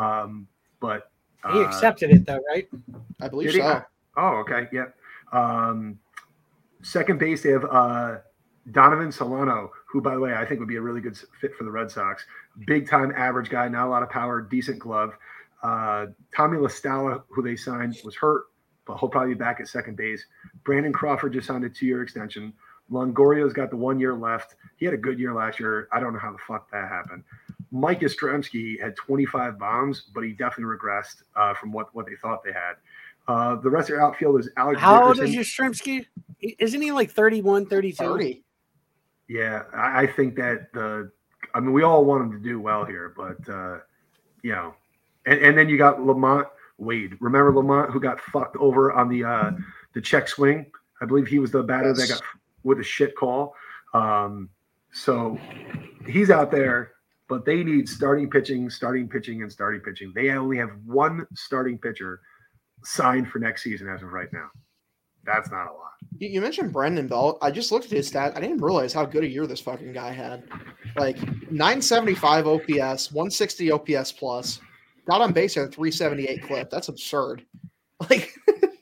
But he accepted it, though, right? I believe so. Oh, okay. Yeah. Second base, they have Donovan Solano, who, by the way, I think would be a really good fit for the Red Sox. Big-time average guy, not a lot of power, decent glove. Tommy LaStella, who they signed, was hurt, but he'll probably be back at second base. Brandon Crawford just signed a 2-year extension. Longoria's got the 1 year left. He had a good year last year. I don't know how the fuck that happened. Mike Yastrzemski had 25 bombs, but he definitely regressed from what they thought they had. The rest of their outfield is Alex How Dickerson. old is Yastrzemski? Isn't he like 31, 32? 30. Yeah, I think that we all want him to do well here, but you know, and then you got Lamont Wade. Remember Lamont, who got fucked over on the check swing? I believe he was the batter that got with a shit call. So he's out there, but they need starting pitching. They only have one starting pitcher signed for next season as of right now. That's not a lot. You mentioned Brandon Belt. I just looked at his stat. I didn't realize how good a year this fucking guy had. Like 975 OPS, 160 OPS plus. Got on base at a 378 clip. That's absurd. Like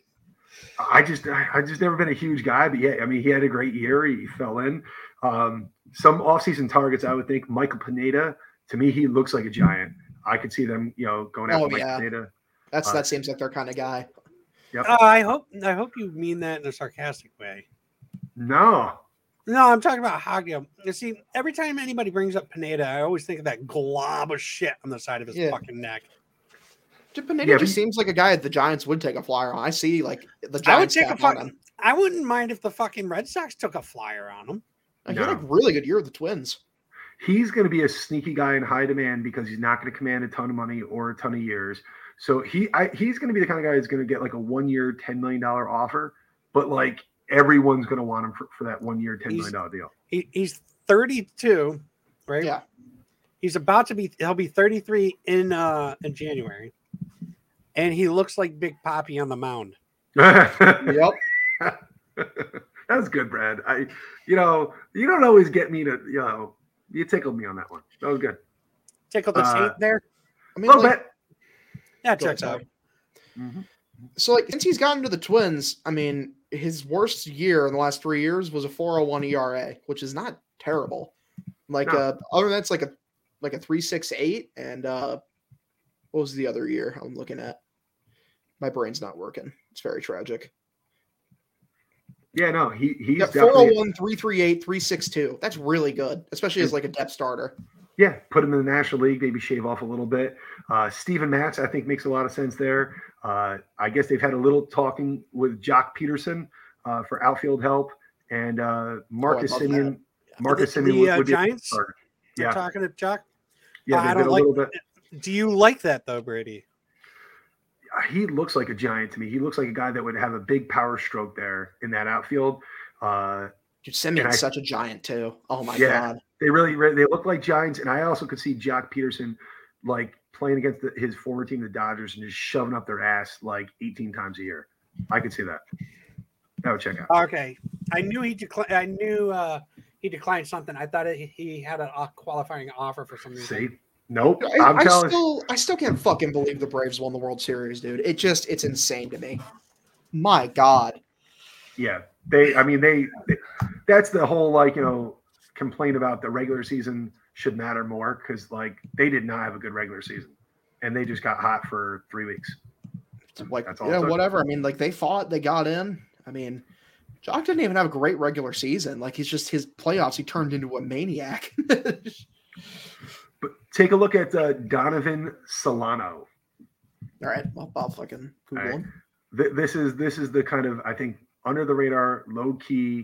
I just never been a huge guy, but yeah, I mean, he had a great year. He fell in. Some offseason targets, I would think Michael Pineda. To me, he looks like a giant. I could see them, going after Michael Pineda. That seems like their kind of guy. Yep. I hope you mean that in a sarcastic way. No, I'm talking about Hagio. You see, every time anybody brings up Pineda, I always think of that glob of shit on the side of his fucking neck. Pineda just seems like a guy that the Giants would take a flyer on. I see, like, the Giants on him. I wouldn't mind if the fucking Red Sox took a flyer on him. He had a really good year with the Twins. He's going to be a sneaky guy in high demand because he's not going to command a ton of money or a ton of years. So he's going to be the kind of guy who's going to get like a 1 year, $10 million offer. But like everyone's going to want him for that 1 year, $10 million deal. He's 32, right? Yeah. He'll be 33 in January. And he looks like Big Papi on the mound. Yep. That's good, Brad. You don't always get me to, you tickled me on that one. That was good. Tickled the saint there? I mean, a little bit. Yeah, checks out. Mm-hmm. So, since he's gotten to the Twins, I mean, his worst year in the last 3 years was a 4.01 ERA, which is not terrible. Other than that's like a 3.68, and what was the other year I'm looking at? My brain's not working. It's very tragic. Yeah, no, he's definitely 4.01, 3.38, 3.62. That's really good, especially as like a depth starter. Yeah, put him in the National League, maybe shave off a little bit. Steven Matz, I think, makes a lot of sense there. I guess they've had a little talking with Jock Peterson for outfield help, and Marcus Semien. Marcus Semien would be Giants. starter. Yeah, talking to Jock. Yeah, I don't like. Do you like that though, Brady? He looks like a Giant to me. He looks like a guy that would have a big power stroke there in that outfield. Semien's such a Giant too. Oh my God. They look like Giants, and I also could see Jock Peterson like playing against his former team, the Dodgers, and just shoving up their ass like 18 times a year. I could see that. That would check out. Okay, I knew he declined. He declined something. I thought he had a qualifying offer for some reason. See, nope. I still can't fucking believe the Braves won the World Series, dude. It's insane to me. My God. Yeah, that's the whole complaint about the regular season should matter more, because they did not have a good regular season, and they just got hot for 3 weeks. That's all. Yeah, whatever. I mean, they fought, they got in. I mean, Jock didn't even have a great regular season. He's just his playoffs. He turned into a maniac. But take a look at Donovan Solano. All right, I'll fucking Google him. This is the kind of, I think, under the radar, low key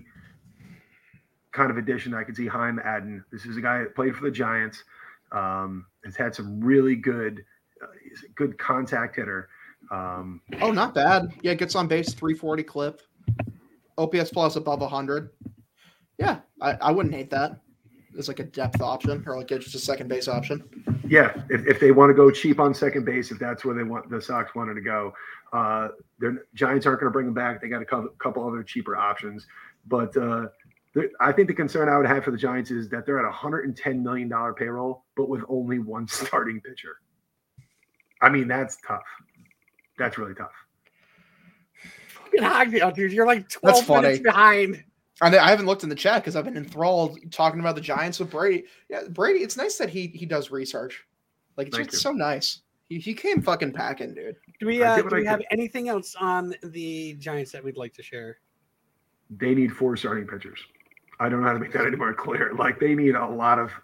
kind of addition I could see Chaim Adden. This is a guy that played for the Giants. Has had some really good, he's a good contact hitter. Not bad. Yeah, gets on base, 340 clip. OPS plus above 100. Yeah, I wouldn't hate that as a depth option, or just a second base option. Yeah, if they want to go cheap on second base, if that's where the Sox wanted to go, the Giants aren't going to bring him back. They got a couple other cheaper options, but I think the concern I would have for the Giants is that they're at $110 million payroll, but with only one starting pitcher. I mean, that's tough. That's really tough. Dude, you're like 12 minutes behind. I haven't looked in the chat because I've been enthralled talking about the Giants with Brady. Yeah, Brady, it's nice that he does research. It's just so nice. He came fucking packing, dude. Do we have anything else on the Giants that we'd like to share? They need 4 starting pitchers. I don't know how to make that any more clear. They need a lot of.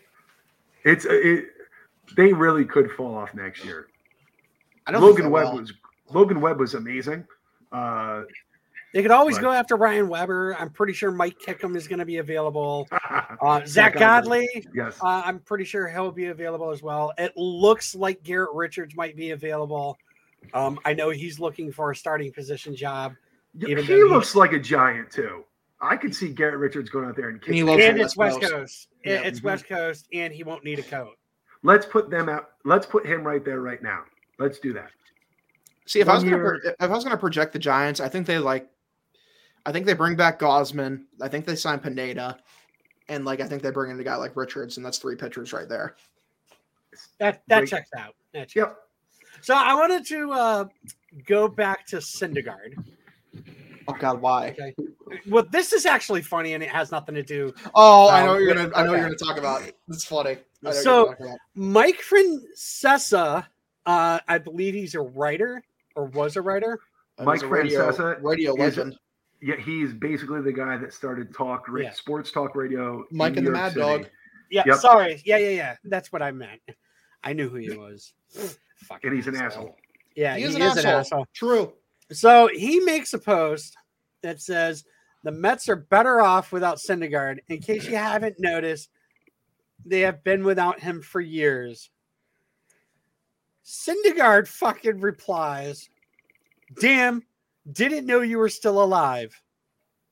They really could fall off next year. Logan Webb was amazing. They could always go after Ryan Weber. I'm pretty sure Mike Kickham is going to be available. Zach Godley, yes. I'm pretty sure he'll be available as well. It looks like Garrett Richards might be available. I know he's looking for a starting position job. He looks like a Giant too. I could see Garrett Richards going out there and kicking. And it's West Coast. Yeah. It's West Coast, and he won't need a coat. Let's put them out. Let's put him right there right now. Let's do that. See, if I was going to project the Giants, I think they bring back Gausman. I think they sign Pineda, and I think they bring in a guy like Richards, and that's 3 pitchers right there. That checks out. Yep. So I wanted to go back to Syndergaard. Oh God, why? Okay. Well, this is actually funny, and it has nothing to do. Oh, I know what you're gonna talk about. It's funny. So Mike Francesa, I believe he's a writer or was a writer. Mike Francesa, radio legend. Yeah, he's basically the guy that started sports talk radio. Mike and the Mad Dog. Yeah, yep. Sorry. Yeah. That's what I meant. I knew who he was. And he's an asshole. Yeah, he is an asshole. True. So he makes a post that says the Mets are better off without Syndergaard. In case you haven't noticed, they have been without him for years. Syndergaard fucking replies, "Damn, didn't know you were still alive."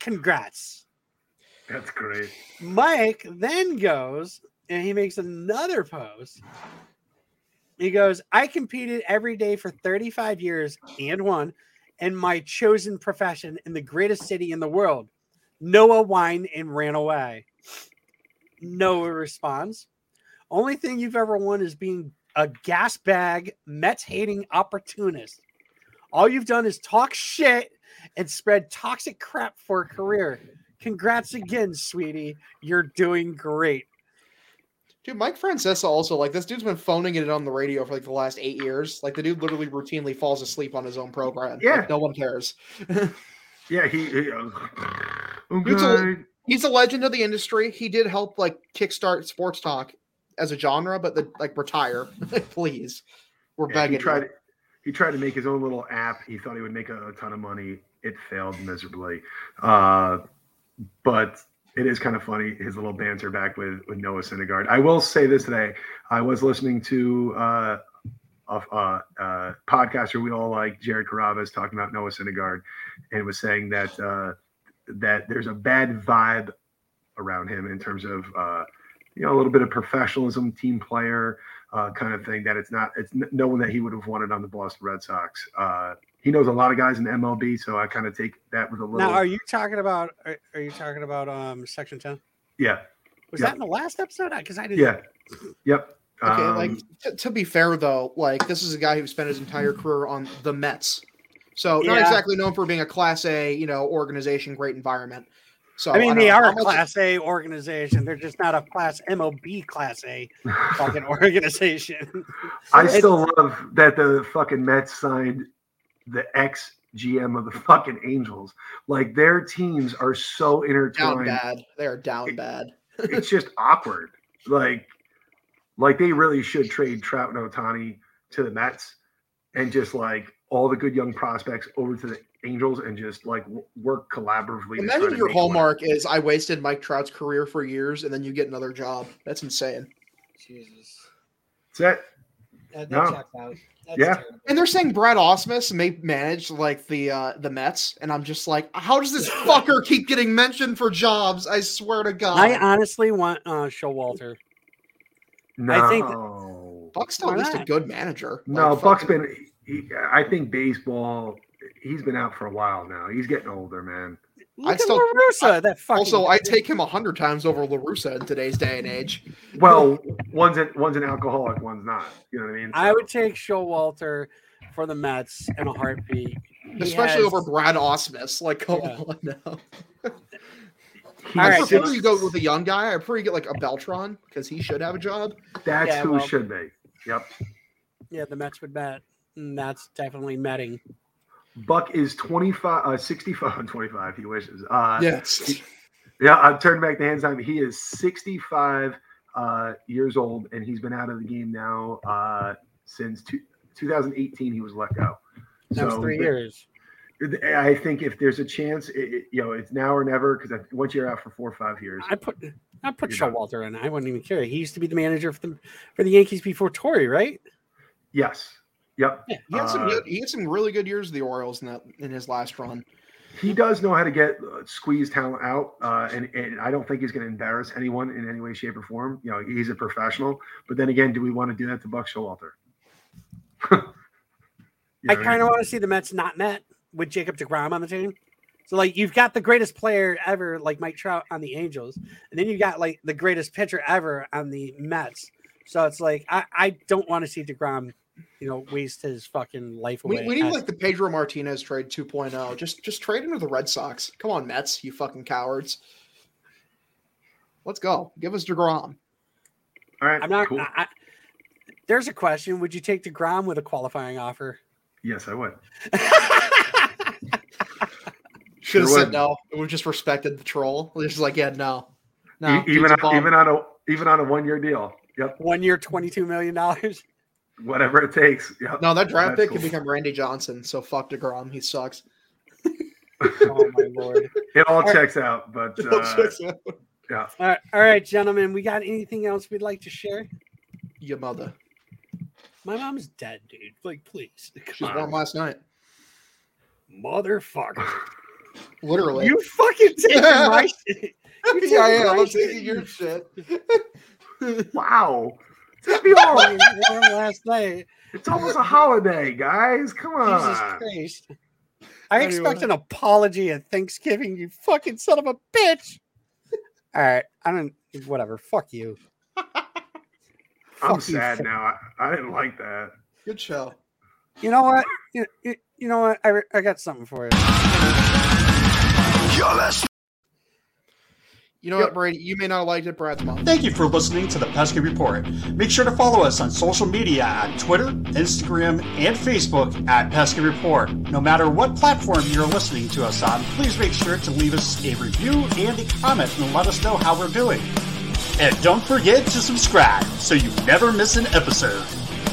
congrats. That's great. Mike then goes and he makes another post. He goes, I competed every day for 35 years and won in my chosen profession in the greatest city in the world. Noah whined and ran away. Noah responds, only thing you've ever won is being a gas bag, Mets hating opportunist. All you've done is talk shit and spread toxic crap for a career. Congrats again, sweetie. You're doing great. Dude, Mike Francesa also, like, this dude's been phoning it on the radio for like the last 8 years. Like, the dude literally routinely falls asleep on his own program. Yeah. Like, no one cares. Yeah, he's a legend of the industry. He did help, like, kickstart sports talk as a genre, but retire. Please. We're begging. He tried to make his own little app. He thought he would make a ton of money. It failed miserably. But it is kind of funny, his little banter back with Noah Syndergaard. I will say this today. I was listening to a podcaster we all like, Jared Carrabas, talking about Noah Syndergaard, and was saying that that there's a bad vibe around him in terms of a little bit of professionalism, team player kind of thing, that it's no one that he would have wanted on the Boston Red Sox. He knows a lot of guys in MLB, so I kind of take that with a little. Now, are you talking about Section 10? Yeah. Was that in the last episode? Because I didn't. Yeah. Yep. Okay, to be fair though, like, this is a guy who spent his entire career on the Mets, so not exactly known for being a Class A, organization, great environment. So I mean, they are a Class A organization. They're just not a Class MLB Class A fucking organization. I still love that the fucking Mets signed the ex-GM of the fucking Angels. Like, their teams are so intertwined. Down bad. They are down bad. It's just awkward. Like they really should trade Trout and Ohtani to the Mets and just like all the good young prospects over to the Angels and just like work collaboratively. Imagine your hallmark is I wasted Mike Trout's career for years and then you get another job. That's insane. Jesus. That's That No. checks out. That's Yeah. terrible. And they're saying Brad Ausmus may manage like the Mets, and I'm just like, how does this fucker keep getting mentioned for jobs? I swear to God. I honestly want Showalter. No. I think Buck's still at least a good manager. No, Like, Buck's fucking- been. I think baseball. He's been out for a while now. He's getting older, man. Look at La Russa, that fucking. Also, I take him 100 times over La Russa in today's day and age. Well, one's an alcoholic, one's not. You know what I mean? I would take Showalter for the Mets in a heartbeat. He Especially has- over Brad Ausmus. Like, come on now. All I right, prefer so- you go with a young guy. I prefer you get like a Beltron because he should have a job. That's Yeah, who well- should be. Yep. Yeah, the Mets would bet. And that's definitely Metting. Buck is 65 and 25. He wishes. Yes. Yeah, I'm turning back the hands time. He is 65 years old, and he's been out of the game now since 2018. He was let go. That's 3 years. I think if there's a chance, it's now or never. Because once you're out for 4 or 5 years, I put Showalter in. I wouldn't even care. He used to be the manager for the Yankees before Torrey, right? yes, yep. Yeah, he had some really good years of the Orioles in his last run. He does know how to get squeeze talent out, and I don't think he's going to embarrass anyone in any way, shape, or form. He's a professional. But then again, do we want to do that to Buck Showalter? I kind of want to see the Mets not met with Jacob deGrom on the team. So, like, you've got the greatest player ever, like Mike Trout, on the Angels, and then you've got like the greatest pitcher ever on the Mets. So it's like I don't want to see deGrom, waste his fucking life away. We need like the Pedro Martinez trade 2.0. Just trade him to the Red Sox. Come on, Mets, you fucking cowards. Let's go. Give us DeGrom. All right. I'm not. Cool. There's a question. Would you take deGrom with a qualifying offer? Yes, I would. Should have Sure said would. no. We've just respected the troll. We're just like, yeah, no. Even dude's a bum. even on a 1 year deal. Yep. 1 year, $22 million. Whatever it takes. Yep. No, that draft That's pick cool. can become Randy Johnson. So fuck DeGrom. He sucks. Oh my lord. It all right. checks out, but yeah. All right, gentlemen. We got anything else we'd like to share? Your mother. My mom's dead, dude. Like, please. She was born last night. Motherfucker. Literally. You fucking taking my shit. Yeah, I am. I'm taking your shit. Wow. Last night. It's almost a holiday, guys. Come on. Jesus Christ. I expect an apology at Thanksgiving, you fucking son of a bitch. All right. Whatever. Fuck you. I'm sad now. I didn't like that. Good show. You know what? You know what? I got something for you. You know what, Brady? You may not have liked it, Brad's mom. Thank you for listening to the Pesky Report. Make sure to follow us on social media at Twitter, Instagram, and Facebook at Pesky Report. No matter what platform you're listening to us on, please make sure to leave us a review and a comment and let us know how we're doing. And don't forget to subscribe so you never miss an episode.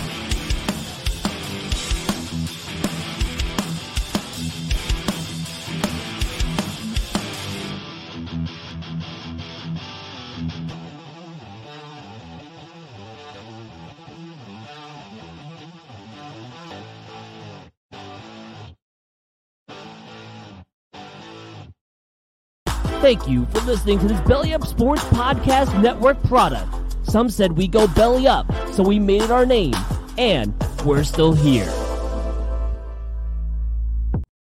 Thank you for listening to this Belly Up Sports Podcast Network product. Some said we go belly up, so we made it our name, and we're still here.